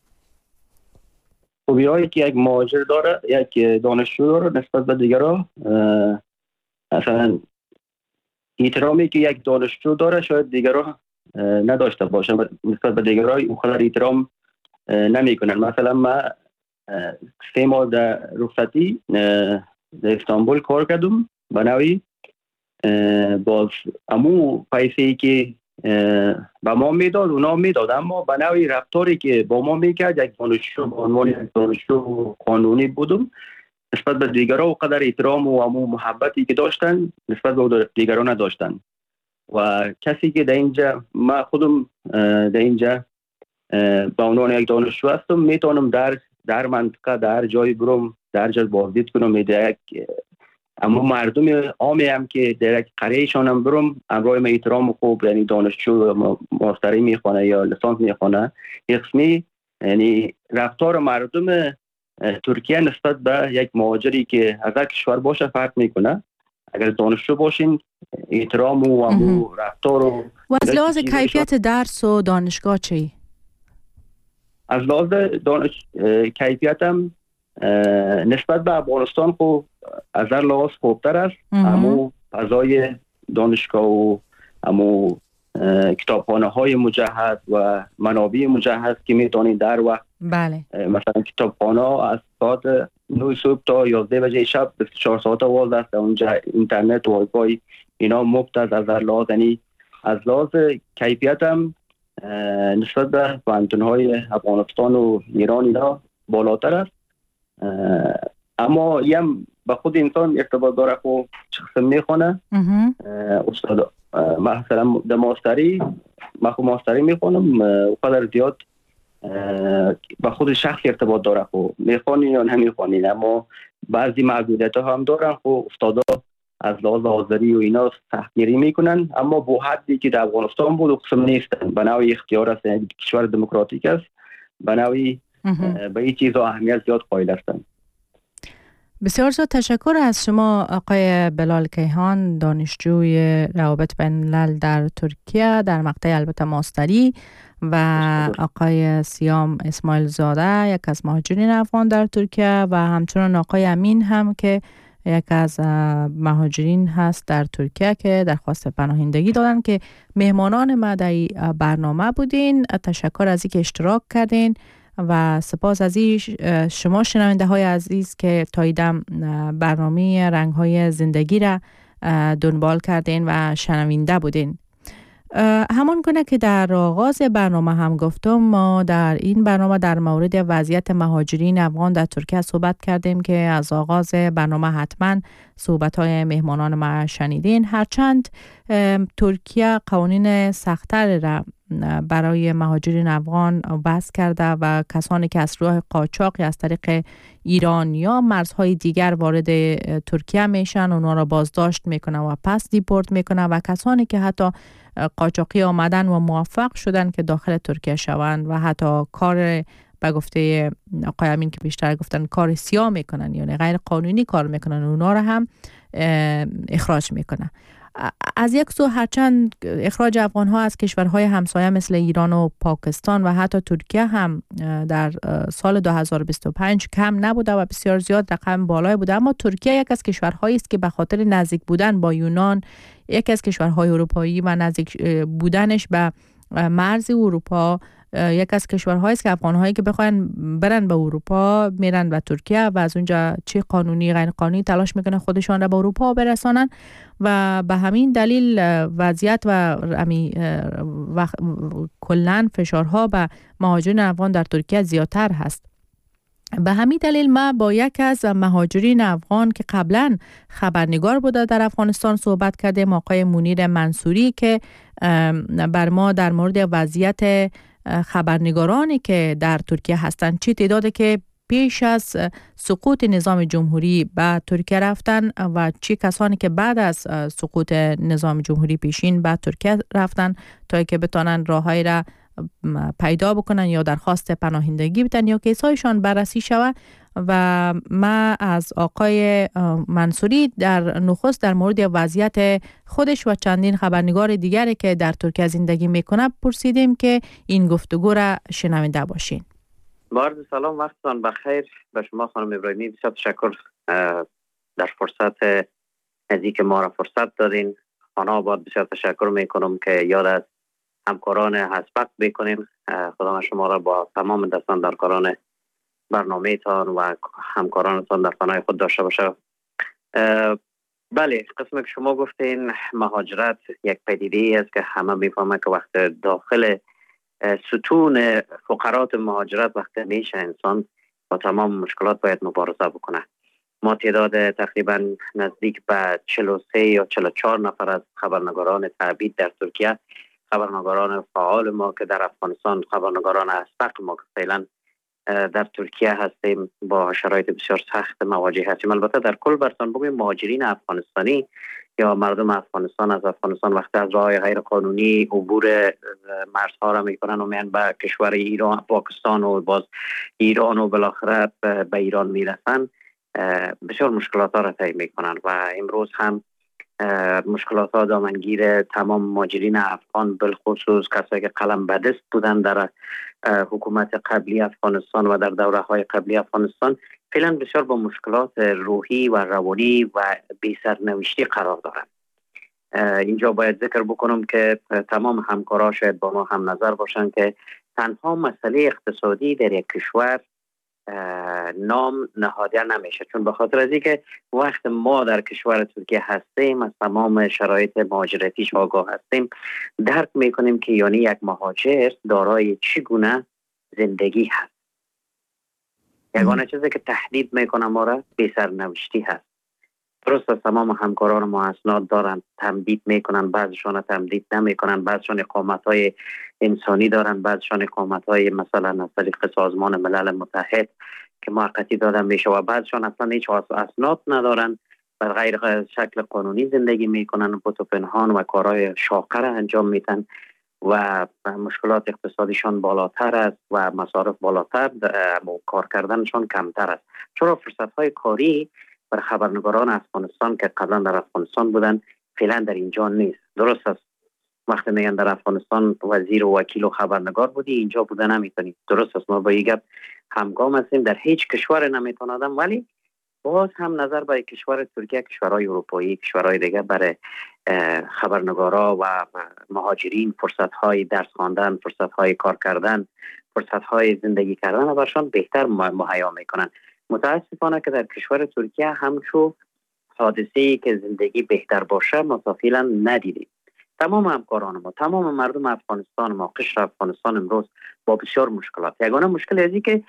خوبی هایی که یک مهاجر داره، یک دانشجو داره نسبت به دیگرها، مثلا احترامی که یک دانشجو داره شاید دیگرها نداشته باشه، نسبت به دیگرها اونقدر احترام نمیکنن. مثلا من 3 ماه در رخصتی در استانبول کار کردم به نوعی، باز امو پیسه‌ای که با ما میداد اونا میداد، اما به نوعی رفتاری که با ما میکرد یک دانشجو به عنوان یک دانشجو قانونی بودم نسبت به دیگران و قدر احترام و محبتی که داشتن نسبت به دیگران نداشتن. و کسی که در اینجا ما خودم در اینجا به عنوان یک دانشجو هستم، میتونم در منطقه در جای برم در جای بازدید کنم، در یک اما مردم عامی هم که در یک قریهشان هم برم امرای ما احترام خوب، یعنی دانشجو ماستری میخونه یا لیسانس میخونه، یک قسمی یعنی رفتار مردم ترکیه نسبت به یک مهاجری که از یک کشور باشه فرق میکنه. اگر دانشجو باشین احترام و رفتار و از لحاظ کیفیت درس و دانشگاه چی؟ از لحاظ کیفیت هم نسبت به افغانستان خوب از هر لحاظ خوبتر است. اما فضای دانشگاه و اما کتابخانه های مجهز و منابع مجهز که میتونید در وقت بله مثلا کتابخانه از ساعت 9 صبح تا 11 بجه شب 24 ساعت واز است. اونجا اینترنت و وای فای اینا مفت است. از هر لحاظ یعنی از لحاظ کیفیت هم نسبت به پوهنتون‌های افغانستان و ایران اینا بالاتر است. اما یم به خود انسان ارتباط داره خو شخص میخونه. استاد مثلا در ماستری من خو ماستری میخونم و قدر زیاد به خود شخص ارتباط داره خو میخونی یا نمیخونی، اما بعضی محدودیت ها هم دارن خو استادا از لحاظ حاضری و اینا سختگیری میکنن، اما با حدی که در افغانستان بود قسم نیستن. به نوعی اختیار است، کشور دموکراتیک است، به نوعی به این چیزا اهمیت زیاد قائل هستند. بسیار زیاد تشکر از شما آقای بلال کیهان، دانشجوی روابط بین الملل در ترکیه در مقطع البته ماستری، و آقای سیام اسماعیل زاده یک از مهاجرین افغان در ترکیه، و همچنان آقای امین هم که یک از مهاجرین هست در ترکیه که درخواست پناهندگی دادن، که مهمانان ما در برنامه بودین. تشکر از اینکه اشتراک کردین و سپاس از شما شنونده های عزیز که تاییدم برنامه رنگ های زندگی را دنبال کردین و شنونده بودین. همان گونه که در آغاز برنامه هم گفتم، ما در این برنامه در مورد وضعیت مهاجرین افغان در ترکیه صحبت کردیم که از آغاز برنامه حتما صحبت های مهمانان ما شنیدین. هرچند ترکیه قوانین سخت‌تر را برای مهاجرین افغان وضع کرده و کسانی که از راه قاچاقی از طریق ایران یا مرزهای دیگر وارد ترکیه میشن اونا را بازداشت میکنه و پس دیپورت میکنه، و کسانی که حتی قاچاقی آمدن و موفق شدن که داخل ترکیه شوند و حتی کار به گفته آقای امین که بیشتر گفتن کار سیاه میکنن، یعنی غیر قانونی کار میکنن، اونا را هم اخراج میکنه. از یک سو هرچند اخراج افغان ها از کشورهای همسایه مثل ایران و پاکستان و حتی ترکیه هم در سال 2025 کم نبوده و بسیار زیاد رقم بالای بوده، اما ترکیه یک از کشورهایی است که به خاطر نزدیک بودن با یونان، یک از کشورهای اروپایی و نزدیک بودنش به مرز اروپا، یک از کشورهایی است که افغان‌هایی که بخواین برن به اروپا میرن به ترکیه و از اونجا چه قانونی غیر قانونی تلاش میکنن خودشان را به اروپا برسانن، و به همین دلیل وضعیت و کلاً فشارها به مهاجرین افغان در ترکیه زیادتر هست. به همین دلیل ما با یک از مهاجرین افغان که قبلا خبرنگار بوده در افغانستان صحبت کردیم، آقای منیر منصوری، که بر ما در مورد وضعیت خبرنگارانی که در ترکیه هستند، چه تعدادی که پیش از سقوط نظام جمهوری به ترکیه رفتن و چه کسانی که بعد از سقوط نظام جمهوری پیشین به ترکیه رفتن تا که بتانن راههای را پیدا بکنن یا درخواست پناهندگی بدن یا کیسایشان بررسی شود. و ما از آقای منصوری در نخست در مورد وضعیت خودش و چندین خبرنگار دیگری که در ترکیه زندگی میکنه پرسیدیم که این گفتگو را شنونده باشین. عرض سلام، وقتتان بخیر. به شما خانم ابراهیمی بسیار تشکر در فرصت ازی که ما را فرصت دادین. خانه آباد بسیار تشکر میکنم که یاد از همکاران هسپک بکنیم. خدا شما را با تمام دستاندارکاران برنامه تان و همکارانتان در فنای خود داشته باشه. بله، قسمی که شما گفتین مهاجرت یک پدیده است که همه میفهمه که وقت داخل ستون فقرات مهاجرت وقت میشه انسان با تمام مشکلات باید مبارزه بکنه. ما تعداد تقریبا نزدیک به 43 یا 44 نفر از خبرنگاران تعبید در ترکیه، خبرنگاران فعال ما که در افغانستان، خبرنگاران اسبق ما که فعلا در ترکیه هستیم، با شرایط بسیار سخت مواجه هستیم. البته در کل برتان بگویم مهاجرین افغانستانی یا مردم افغانستان از افغانستان وقتی از راه غیر قانونی عبور مرزها را میکنن و میان به کشور ایران، پاکستان و باز ایران و بالاخره به ایران میرسن، بسیار مشکلات ها را طی میکنن و امروز هم مشکلات ها دامنگیر تمام مهاجرین افغان، بالخصوص کسایی که قلم به دست بودن در حکومت قبلی افغانستان و در دوره های قبلی افغانستان، فعلا بسیار با مشکلات روحی و روانی و بی سرنوشتی قرار دارند. اینجا باید ذکر بکنم که تمام همکارا شاید با ما هم نظر باشند که تنها مسئله اقتصادی در یک کشور نام نهاده نمیشه، چون به خاطر از اینکه وقت ما در کشور ترکیه هستیم، از تمام شرایط مهاجرتیش آگاه هستیم، درک میکنیم که یعنی یک مهاجر دارای چگونه زندگی هست. یگانه چیزی که تهدید میکنه ما را بی سرنوشتی هست. درست از تمام همکاران ما اسناد دارن، تمدید میکنن، بعضشان تمدید نمیکنن، بعضشان اقامت‌های انسانی دارن، بعضشان اقامت‌های مثلا از طریق سازمان ملل متحد که موقتی داده میشه و بعضشان اصلا هیچ اسناد ندارن، بر غیر شکل قانونی زندگی میکنن و پنهان و کارهای شاقه را انجام میدن و مشکلات اقتصادیشان بالاتر است و مصارف بالاتر و کار کردنشان کمتر است. چرا فرصت‌های کاری بر خبرنگاران افغانستان که قبلا در افغانستان بودن فعلا در اینجا نیست. درست است وقتی میگن در افغانستان وزیر و وکیل و خبرنگار بودی، اینجا بودن نمیتونی. درست است، ما با این گپ همگام هستیم، در هیچ کشور نمیتونه آدم، ولی باز هم نظر به کشور ترکیه، کشورهای اروپایی، کشورهای دیگه برای خبرنگارا و مهاجرین فرصت‌های درس خواندن، فرصت‌های کار کردن، فرصت‌های زندگی کردن برشان بهتر مهیا میکنن. متاسفانه که در کشور ترکیه همچون حادثه‌ای که زندگی بهتر باشه ما تا فعلا ندیدیم. تمام همکاران ما، تمام مردم افغانستان ما، قشر افغانستان امروز با بسیار مشکلات. یگانه مشکل ازی که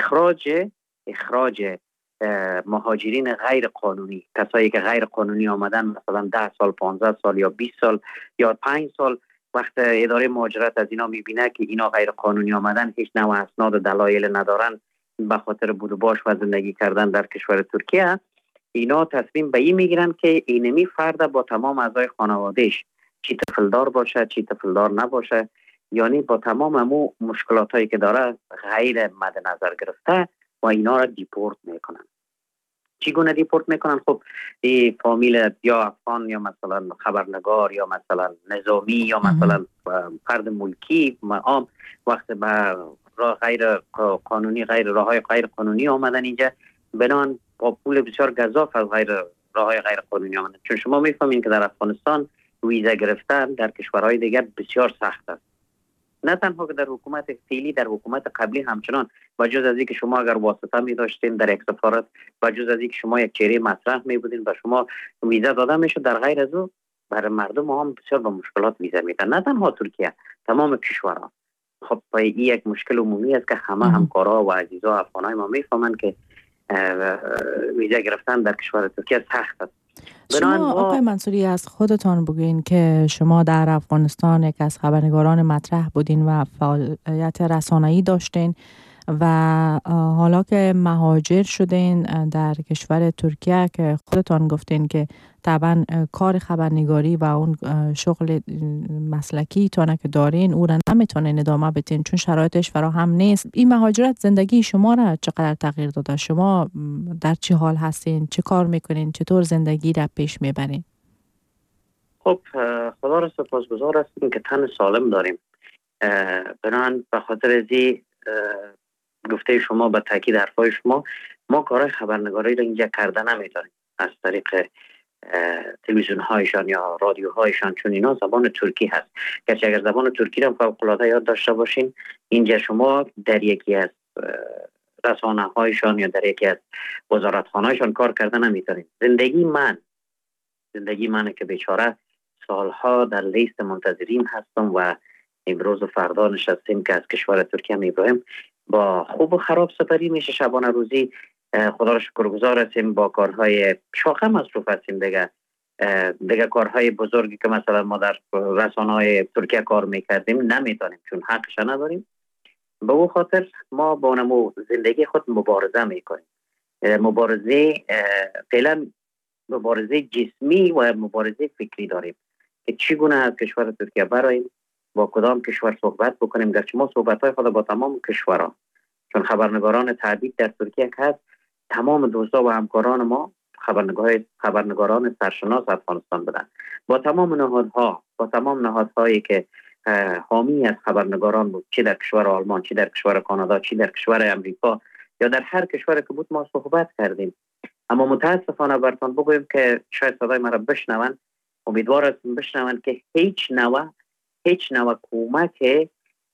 اخراج مهاجرین غیر قانونی، کسایی که غیر قانونی آمدن، مثلا 10 سال، 15 سال یا 20 سال یا 5 سال، وقت اداره مهاجرت از اینا میبینه که اینا غیر قانونی آمدن، هیچ نوع اسناد و دلایل ندارن به خاطر بود و باش و زندگی کردن در کشور ترکیه، اینا تصمیم به این میگیرن که اینمی فرد با تمام اعضای خانوادهش، چی طفلدار باشه چی طفلدار نباشه، یعنی با تمام امو مشکلات هایی که داره غیر مد نظر گرفته و اینا را دیپورت میکنن. چگونه دیپورت میکنن؟ خب این فامیل یا افغان یا مثلا خبرنگار یا مثلا نظامی یا مثلا فرد ملکی عام وقت به راه غیر قانونی، راههای غیر قانونی آمدن اینجا، بنان با پول بسیار گزاف از راههای غیر قانونی آمدن. چون شما میفهمین که در افغانستان ویزا گرفتن در کشورهای دیگر بسیار سخت است. نه تنها که در حکومت فعلی، در حکومت قبلی همچنان. با جز از اینکه شما اگر واسطه می داشتین در یک سفارت، با جز از اینکه شما یک چهره مطرح می بودین و شما ویزا داده میشد، در غیر از او برای مردم هم بسیار با مشکلات ویزا میدن. نه تنها ترکیه، تمام کشورها. خب این یک مشکل عمومی است که همه همکارا و عزیزا افغانای ما میفهمن که ویزا گرفتن در کشور ترکیه سخت است. شما آقای منصوری از خودتان بگوین که شما در افغانستان یک از خبرنگاران مطرح بودین و فعالیت رسانه‌ای داشتین و حالا که مهاجر شدین در کشور ترکیه که خودتان گفتین که طبعا کار خبرنگاری و اون شغل مسلکی تانه که دارین او را نمیتونین ادامه بدین چون شرایطش فراهم نیست. این مهاجرت زندگی شما را چقدر تغییر داده؟ شما در چه حال هستین؟ چه کار میکنین؟ چطور زندگی را پیش میبرین؟ خب خدا را سپاسگزار هستیم که تن سالم داریم. بنان به خاطر ازی گفته شما به تاکید حرفای شما، ما کار خبرنگاری رو اینجا کردن نمیتونیم از طریق تلویزیون هایشان یا رادیو هایشان، چون اینا زبان ترکی هست. گرچه اگر زبان ترکی رو فوق العاده یاد داشته باشین، اینجا شما در یکی از رسانه هایشان یا در یکی از وزارتخانه هایشان کار کردن نمیتونیم. زندگی من که بیچاره سالها در لیست منتظرین هستم و امروز و فردا نشستیم که از کشور ترکیه میبریم، با خوب و خراب سپری میشه. شبانه روزی خدا را شکرگزار هستیم، با کارهای شاخه مصروف هستیم. دیگه کارهای بزرگی که مثلا ما در رسانه‌های ترکیه کار میکردیم نمیتونیم، چون حقش نداریم. به او خاطر ما با نمو زندگی خود مبارزه میکنیم. مبارزه فعلا مبارزه جسمی و مبارزه فکری داریم که چگونه از کشور ترکیه براییم، با کدام کشور صحبت بکنیم. گرچه ما صحبت‌های خود با تمام کشورها، چون خبرنگاران تعبیر در ترکیه که هست، تمام دوستا و همکاران ما خبرنگاران سرشناس افغانستان بودن. با تمام نهادها، با تمام نهادهایی که حامی از خبرنگاران بود، چی در کشور آلمان، چی در کشور کانادا، چی در کشور امریکا یا در هر کشوری که بود ما صحبت کردیم. اما متاسفانه براتون بگویم که شاید صدای مرا بشنون، امیدوار هستم بشنون که هیچ نوع کمک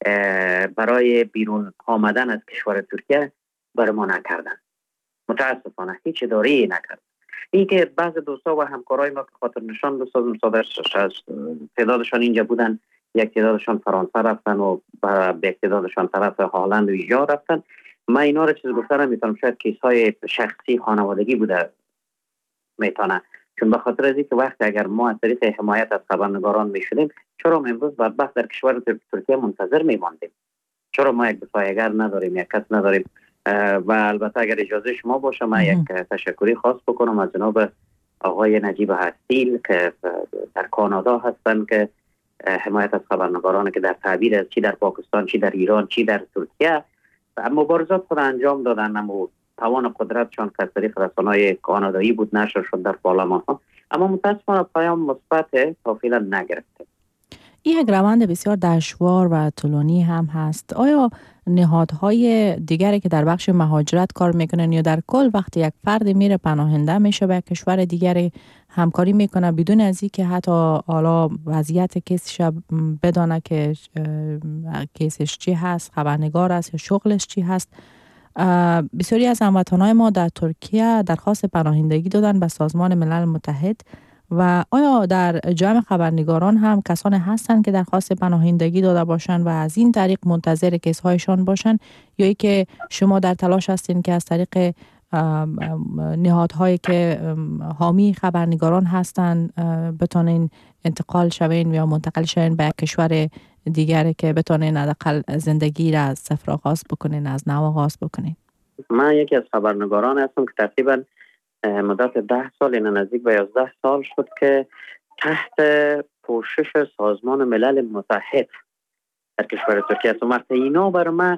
برای بیرون آمدن از کشور ترکیه بر ما نکردن. متاسفانه هیچ اداره‌ای نکرد. این که بعض دوستا و همکارای ما که خاطر نشان بسازم تعدادشان اینجا بودن، یک تعدادشان فرانسه رفتن و یک تعدادشان طرف هالند و اینجا رفتن. من اینا رو چیز گفتم میتونم، شاید کیس‌های شخصی خانوادگی بوده میتونه، چون به خاطر از اینکه وقتی اگر ما از طریق حمایت از خبرنگاران میشدیم، چرا ما امروز بدبخت در کشور ترکیه منتظر میماندیم؟ چرا ما یک دفاعگر نداریم، یک کس نداریم؟ و البته اگر اجازه شما باشه من یک تشکری خاص بکنم از جناب آقای نجیب هستیل که در کانادا هستن، که حمایت از خبرنگاران که در تعبیر از چی در پاکستان، چی در ایران، چی در ترکیه مبارزات خود انجام دادن. اما توان قدرتشان که از طریق رسانه‌های کانادایی بود نشر شد در پارلمان ها، اما متاسفانه پیام مثبت تا فعلا نگرفته. این یک روند بسیار دشوار و طولانی هم هست. آیا نهادهای دیگری که در بخش مهاجرت کار میکنن یا در کل وقتی یک فرد میره پناهنده میشه به کشور دیگری همکاری میکنه بدون از اینکه حتی حالا وضعیت کیسش بدانه که کیسش چی هست، خبرنگار است یا شغلش چی هست؟ بسیاری از هموطنان ما در ترکیه درخواست پناهندگی دادن به سازمان ملل متحد و آیا در جمع خبرنگاران هم کسانی هستند که درخواست پناهندگی داده باشند و از این طریق منتظر کیس‌هایشان باشند، یا ای که شما در تلاش هستین که از طریق نهادهایی که حامی خبرنگاران هستند بتونین انتقال شوین یا منتقل شوین به کشور دیگری که بتونین حداقل زندگی را از صفر آغاز بکنین، از نو آغاز بکنین؟ من یکی از خبرنگاران هستم که تقریبا مدت 10 سال، این نزدیک به 11 سال شد که تحت پوشش سازمان ملل متحد در کشور ترکیه است. وقتی اینا بر من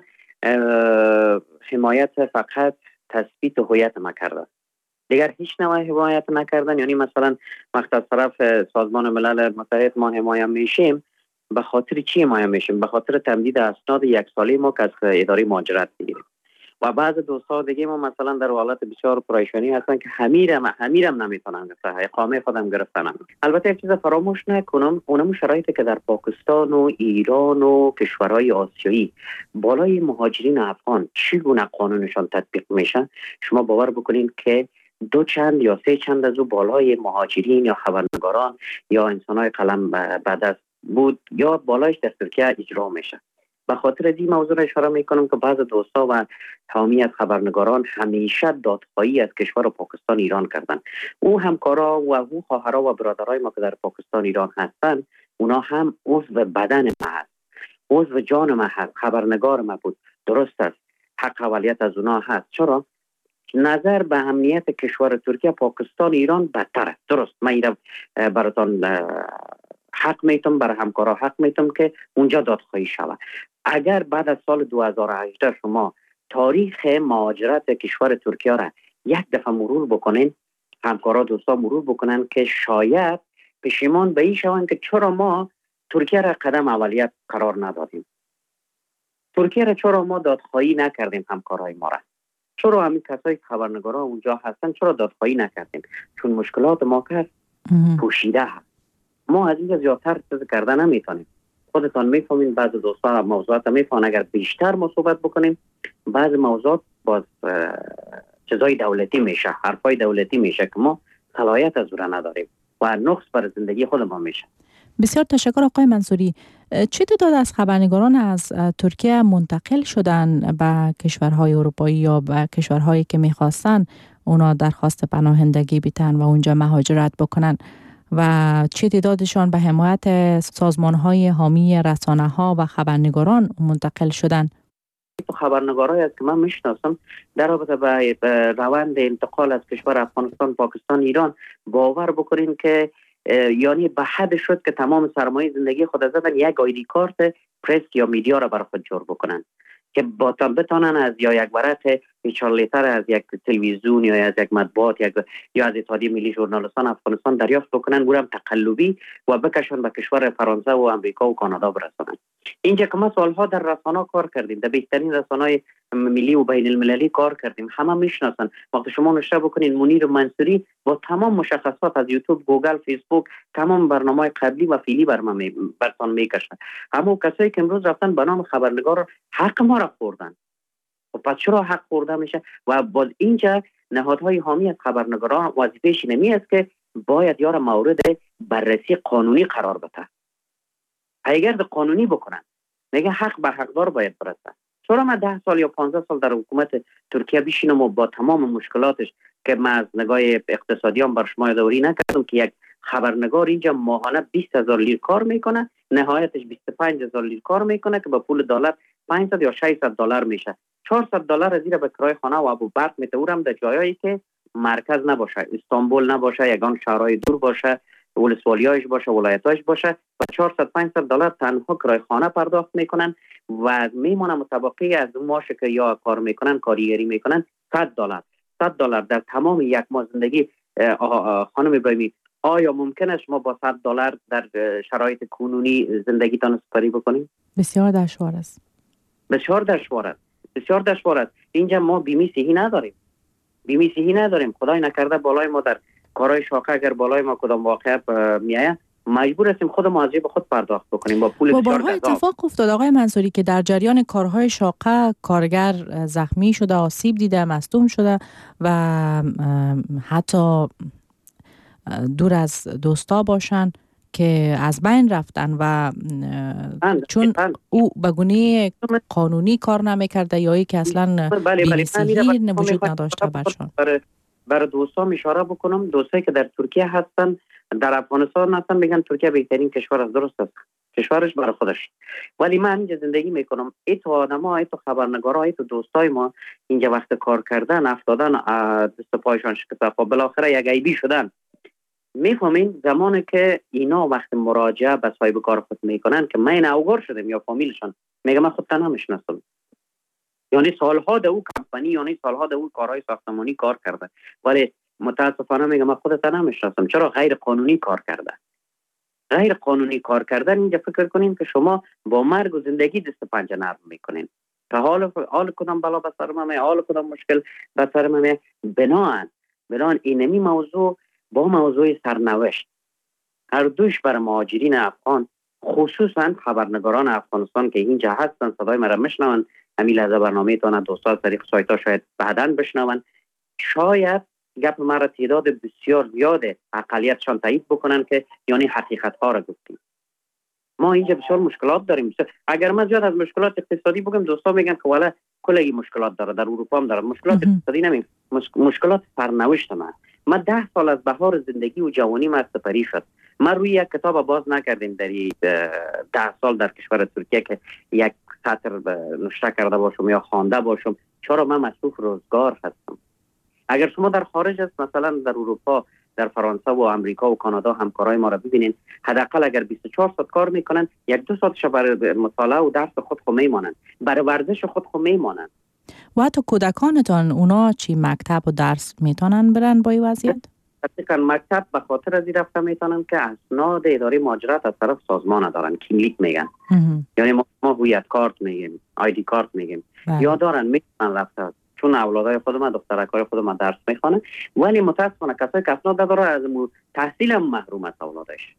حمایت فقط تثبیت هویت ما کرده، دیگر هیچ نوع حمایت نکردن. یعنی مثلا وقتی از طرف سازمان ملل متحد ما حمایت میشیم، به خاطر چی حمایت میشیم؟ به خاطر تمدید اسناد 1 ساله ما که از اداره مهاجرت بگیریم. و بعض دوستا دیگه ما مثلا در حالت بسیار پریشانی هستن که همیرم نمیتونن اقامه خودم گرفتن. البته یک چیز فراموش نکنم، اونم شرایطی که در پاکستان و ایران و کشورهای آسیایی بالای مهاجرین افغان چگونه قانونشان تطبیق میشه، شما باور بکنین که 2 چند یا 3 چند از او بالای مهاجرین یا خبرنگاران یا انسانهای قلم بدست بود یا بالایش در ترکیه اجرا میشه. به خاطر از این موضوع اشاره میکنم که بعض دوستا و حامی از خبرنگاران همیشه دادخواهی از کشور پاکستان ایران کردن. او همکارا و او خواهرها و برادرای ما که در پاکستان ایران هستن، اونا هم عضو بدن ما هست، عضو جان ما هست، خبرنگار ما بود. درست است، حق اولیت از اونا هست. چرا؟ نظر به امنیت کشور ترکیه، پاکستان، ایران بدتر است. درست، من ایران براتون حق میتونم، برای همکارا حق میتونم که اونجا دادخواهی شود. اگر بعد از سال 2018 شما تاریخ مهاجرت کشور ترکیه را یک دفعه مرور بکنین، همکارا دوستا مرور بکنن، که شاید پشیمان به این شوند که چرا ما ترکیه را قدم اولیت قرار ندادیم، ترکیه را چرا ما دادخواهی نکردیم، همکارای ما را چرا همین کسایی خبرنگارا اونجا هستن چرا دادخواهی نکردیم؟ چون مشکلات ما که پوشیده هست، ما از این زیادتر چیز کردن نمیتونیم. خودتان میفهمین بعض دوستا موضوعات میفهمن اگر بیشتر ما صحبت بکنیم بعض موضوعات باز چیزای دولتی میشه، حرفای دولتی میشه که ما صلاحیت از اون نداریم و نقص بر زندگی خود ما میشه. بسیار تشکر آقای منصوری. چه تعداد از خبرنگاران از ترکیه منتقل شدن به کشورهای اروپایی یا به کشورهایی که میخواستن اونا درخواست پناهندگی بیتن و اونجا مهاجرت بکنن و چه تعدادشان به حمایت سازمانهای حامی رسانه‌ها و خبرنگاران منتقل شدن؟ خبرنگارایی است که من میشناسم در رابطه به روند انتقال از کشور افغانستان، پاکستان، ایران، باور بکنین که یعنی به حد شد که تمام سرمایه زندگی خود زدن یک آیدی کارت پرس یا میدیا را برای خود جور بکنن که بتانن از یا یک برات 4 لیتر از یک تلویزیون یا از یک مطبوعات یا از اتحادیه ملی ژورنالیستان افغانستان دریافت بکنن، گورم تقلبی و بکشن به کشور فرانسه و امریکا و کانادا برسونن. اینجا که ما سالها در رسانه کار کردیم، در بهترین رسانه‌های ملی و بین المللی کار کردیم، همه میشناسن. وقتی شما نشته بکنین منیر منصوری با تمام مشخصات از یوتیوب، گوگل، فیسبوک، تمام برنامه‌های قبلی و فعلی برتان میکشن. اما کسایی که امروز رفتن به نام خبرنگار حق ما را خوردن، و پس چرا حق خورده میشه؟ و باز اینجا نهادهای حامی از خبرنگاران وظیفه‌اش نمی است که باید یار مورد بررسی قانونی قرار بده. اگر قانونی بکنن میگه حق بر حقدار باید برسه. چرا من 10 سال یا 15 سال در حکومت ترکیه بشینم و با تمام مشکلاتش که من از نگاه اقتصادی هم بر شما یادآوری نکردم که یک خبرنگار اینجا ماهانه 20,000 لیر کار میکنه، نهایتش 25,000 لیر کار میکنه که با پول دلار 500 یا 600 دلار میشه. 400 دلار از زیر به کرایه خانه و ابو برق میتورم در جایایی که مرکز نباشه، استانبول نباشه، یگان شهرهای دور باشه، ولسوالیایش باشه، ولایتایش باشه، و 400 500 دلار تنها کرایه خانه پرداخت میکنن و میمونه مطابقی از اون ماشه که یا کار میکنن، کاریگری میکنن 100 دلار. 100 دلار در تمام یک ماه زندگی. خانم ابراهیمی، آیا ممکن است شما با 100 دلار در شرایط کنونی زندگیتان سپری بکنید؟ بسیار دشوار است. بسیار دشوار است. بسیار دشوار است. اینجا ما بیمه صحی نداریم. بیمه صحی نداریم. خدای نکرده بالای ما در کارهای شاقه اگر بالای ما کدام واقعه میایه، مجبور هستیم خودمون از جیب خود پرداخت بکنیم با پول بسیار گذاب. اتفاق افتاد آقای منصوری که در جریان کارهای شاقه کارگر زخمی شده، آسیب دیده، مصدوم شده و حتی دور از دوستا باشن که از بین رفتن و چون او به گونه قانونی کار نمیکرده یا ای که اصلا بیمه صحی وجود نداشته برشان. برای دوستان اشاره بکنم، دوستایی که در ترکیه هستن، در افغانستان هستن، میگن ترکیه بهترین کشور است. درست است، کشورش برای خودش، ولی من اینجا زندگی میکنم. ایتو آدما، ایتو خبرنگارا، ایتو دوستای ما اینجا وقت کار کردن افتادن، دست پایشان شکسته، خب بالاخره یک عیبی شدن. میفهمین زمانی که اینا وقت مراجعه به صاحب کار خود میکنن که من اوگار شدم یا فامیلشان، میگه من خودت نمیشناسم، یعنی سالها در او کمپانی، یعنی سالها در او کارهای ساختمانی کار کرده، ولی متاسفانه میگه من خودت نمیشناسم. چرا؟ غیر قانونی کار کرده. غیر قانونی کار کردن اینجا فکر کنین که شما با مرگ و زندگی دست پنجه نرم میکنین که حال کدام بلا به سر من، حال کدام مشکل به سر من. بناهن اینمی موضوع با موضوع سرنوشت هر دوش بر مهاجرین افغان، خصوصا خبرنگاران افغانستان که اینجا هستن، صدای مرا میشنون، همین لحظه برنامه تان دوستا طریق سایت ها شاید بعداً بشنون، شاید گپ مرا تعداد بسیار زیاد اقلیتشان تایید بکنن که یعنی حقیقت ها را گفتیم. ما اینجا بسیار مشکلات داریم. اگر من زیاد از مشکلات اقتصادی بگم، دوستا میگن که والا کلی مشکلات داره، در اروپا هم داره. مشکلات اقتصادی نمیم، مشکلات سرنوشت من 10 سال از بهار زندگی و جوانی من سپری شد. من روی یک کتاب باز نکردیم در 10 سال در کشور ترکیه که یک سطر نشته کرده باشم یا خوانده باشم. چرا؟ من مصروف روزگار هستم. اگر شما در خارج است، مثلا در اروپا، در فرانسه و امریکا و کانادا همکارای ما را ببینین، حداقل اگر 24 ساعت کار میکنن، 1-2 ساعتش برای مطالعه و درس خود میمانند، برای ورزش خود میمانند. و حتی کودکانتان اونا چی مکتب و درس میتونن برن با این وضعیت؟ حقیقتا مکتب به خاطر از این رفته میتونن که اسناد اداره مهاجرت از طرف سازمان دارن، کیملیک میگن. یعنی ما هویت کارت میگیم، آیدی کارت میگیم. یا دارن میتونن رفته، چون اولادای خودم، دخترکای خودم درس میخوانن، ولی متاسفانه کسایی که اسناد نداره از تحصیل هم محروم است. اولادش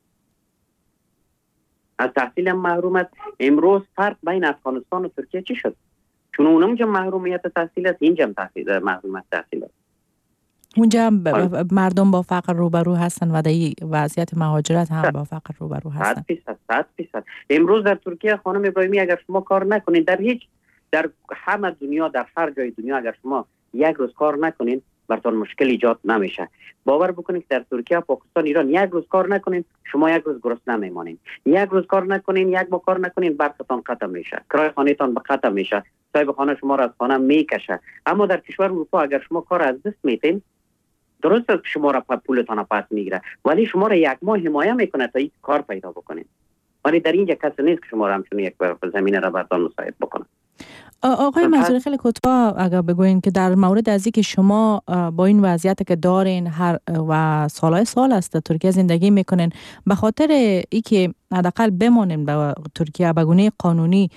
از تحصیل هم محروم است. امروز فرق بین افغانستان و ترکیه چی شد؟ چون اونم جا محرومیت تحصیل است، اینجا هم محرومیت تحصیل است. اونجا مردم با فقر روبرو هستن و در وضعیت مهاجرت هم با فقر روبرو هستن. 100%. امروز در ترکیه خانم ابراهیمی اگر شما کار نکنین، در همه دنیا، در هر جای دنیا اگر شما یک روز کار نکنین براتون مشکل ایجاد نمیشه. باور بکنید که در ترکیه، پاکستان، ایران یک روز کار نکنین شما یک روز گرسنه نمیمانین. یک روز کار نکنین، یک ماه کار نکنین برقتان قطع میشه، کرایه خانه‌تان به قطع میشه، صاحب خانه شما را از خانه میکشه. اما در کشور اروپا اگر شما کار از دست میتین، درست است که شما را پولتان پس میگیره، ولی شما را یک ماه حمایت میکنه تا این کار پیدا بکنین. ولی در اینجا کسی نیست که شما را همچون یک بار زمینه را براتون مساعد بکنه. آقای منصوری، خیلی کوتاه اگر بگوین که در مورد از اینکه شما با این وضعیت که دارین و سال است ترکیه زندگی میکنین، به خاطر اینکه حداقل بمانین به ترکیه به گونه قانونی،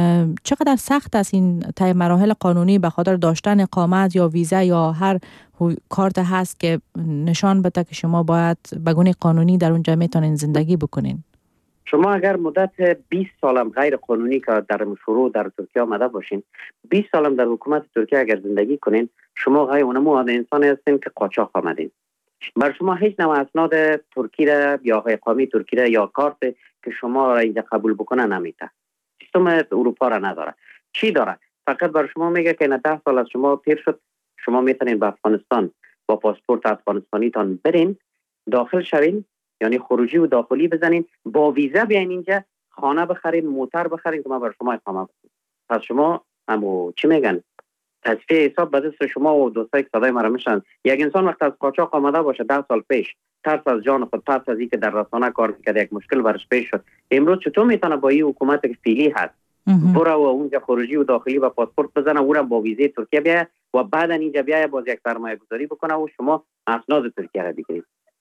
چقدر سخت است این طی مراحل قانونی به خاطر داشتن اقامت یا ویزا یا هر کارت هست که نشان بده که شما باید به گونه قانونی در اونجا میتونین زندگی بکنین؟ شما اگر مدت 20 سالم غیر قانونی که در شروع در ترکیه آمده باشین، 20 سالم در حکومت ترکیه اگر زندگی کنین، شما غیر اونمو انسان هستین که قاچاق آمدین. بر شما هیچ نوع اسناد ترکی را یا اقامه ترکی را یا کارت که شما را اینجا قبول بکنه نمیده. سیستم اروپا را نداره. چی داره؟ فقط بر شما میگه که 10 سال از شما تیر شد، شما میتونین به افغانستان با پاسپورت افغانستانی تان برین، داخل شوین، یعنی خروجی و داخلی بزنین، با ویزا بیاین اینجا، خانه بخرین، موتر بخرین که ما بر شما اقامه بدیم. پس شما همو چی میگن؟ تصفیه حساب به دست شما و دوستایی که صدای مرا میشن. یک انسان وقت از قاچاق آمده باشه 10 سال پیش، ترس از جان خود، ترس از اینکه در رسانه کار میکرد یک مشکل برش پیش شد، امروز چطور میتونه با این حکومت که فعلی هست برو و اونجا خروجی و داخلی و پاسپورت بزنه، او را با ویزه ترکیه بیاید و بعد اینجا بیاید باز یک سرمایه گذاری بکنه و شما اسناد ترکیه را بگیرید؟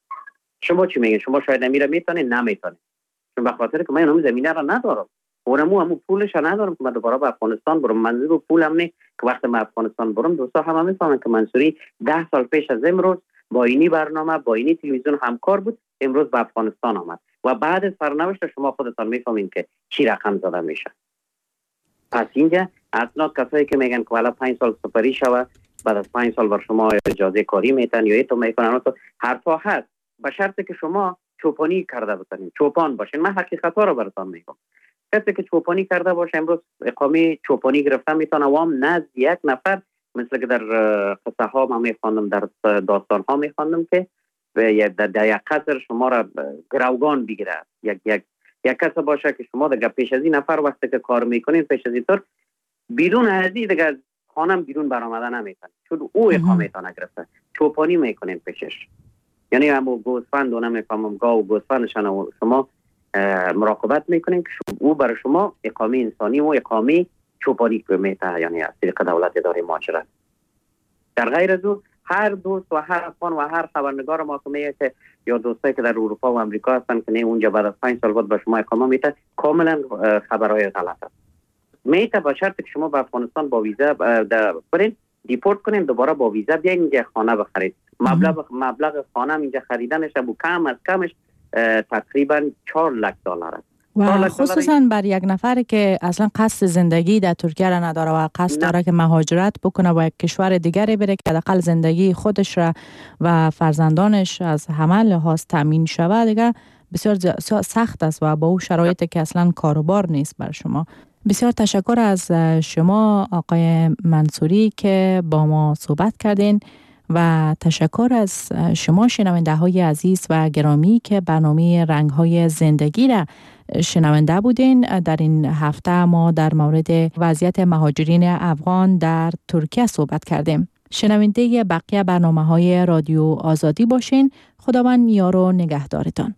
شما چی میگین؟ شما شاید امیر میتونید، نمیتونید، چون به خاطر که من اون زمینه را ندارم، اونمو همون پولش را ندارم که من دوباره به افغانستان برم. منظور پولم نه که وقتی من افغانستان برم دوستا همه میفهمن که منصوری 10 سال پیش از امروز با اینی برنامه، با اینی تلویزیون همکار بود، امروز به افغانستان آمد و بعد سرنوشت شما خودتان میفهمین که چی رقم زده میشه. پس اینجا اسناد کسایی که میگن که والا 5 سال سپری شوه، بعد از 5 سال بر شما اجازه کاری میتن یا ایتو میکنن، تو حرفا هست، به شرطی که شما چوپانی کرده باشین، چوپان باشین. من حقیقتا رو براتون میگم، کسی که چوپانی کرده باشه امروز اقامه چوپانی گرفته میتونه وام نزد یک نفر، مثل که در قصه ها ما میخواندم، در داستان ها میخواندم که در یک قصر شما را گروگان بگیره. یک کس باشه که شما دیگه پیش از این نفر وقتی که کار میکنین، پیش از این طور بیرون از این دیگه خانم بیرون برآمده نمیتونه، چون او اقامه تا نگرفته، چوپانی میکنین پیشش. یعنی همون گوسفند و نمیفهمم گاو و گوسفندشان شما مراقبت میکنین که او برای شما اقامه انسانی و اقامه چوپانی میته، یعنی از طریق دولت اداره مهاجرت. در غیر از او هر دوست و هر افغان و هر خبرنگار ما که میگه که یا دوستایی که در اروپا و امریکا هستن که نه اونجا بعد از 5 سال بعد به شما اقامه میته، کاملا خبرهای غلط است. میته با شرط که شما به افغانستان با ویزا برین، دیپورت کنین، دوباره با ویزا بیاین اینجا خانه بخرید. مبلغ خانه اینجا خریدنش ابو کم از کمش تقریبا 4 لک دلار است. و خصوصا بر یک نفر که اصلا قصد زندگی در ترکیه را نداره و قصد داره که مهاجرت بکنه و یک کشور دیگری بره که حداقل زندگی خودش را و فرزندانش از همه لحاظ تامین شود، دیگه بسیار سخت است و با او شرایطی که اصلا کاروبار نیست بر شما. بسیار تشکر از شما آقای منصوری که با ما صحبت کردین و تشکر از شما شنونده های عزیز و گرامی که برنامه رنگ‌های زندگی را شنونده بودین. در این هفته ما در مورد وضعیت مهاجرین افغان در ترکیه صحبت کردیم. شنونده بقیه برنامه‌های رادیو آزادی باشین. خداوند یار و نگهدارتان.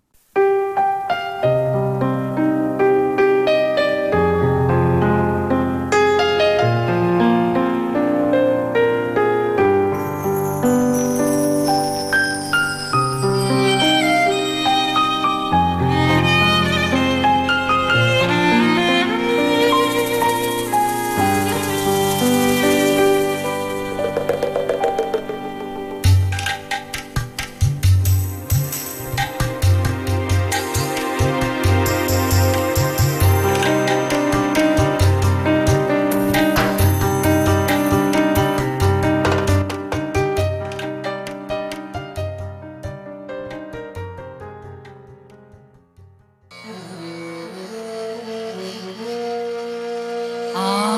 Ah.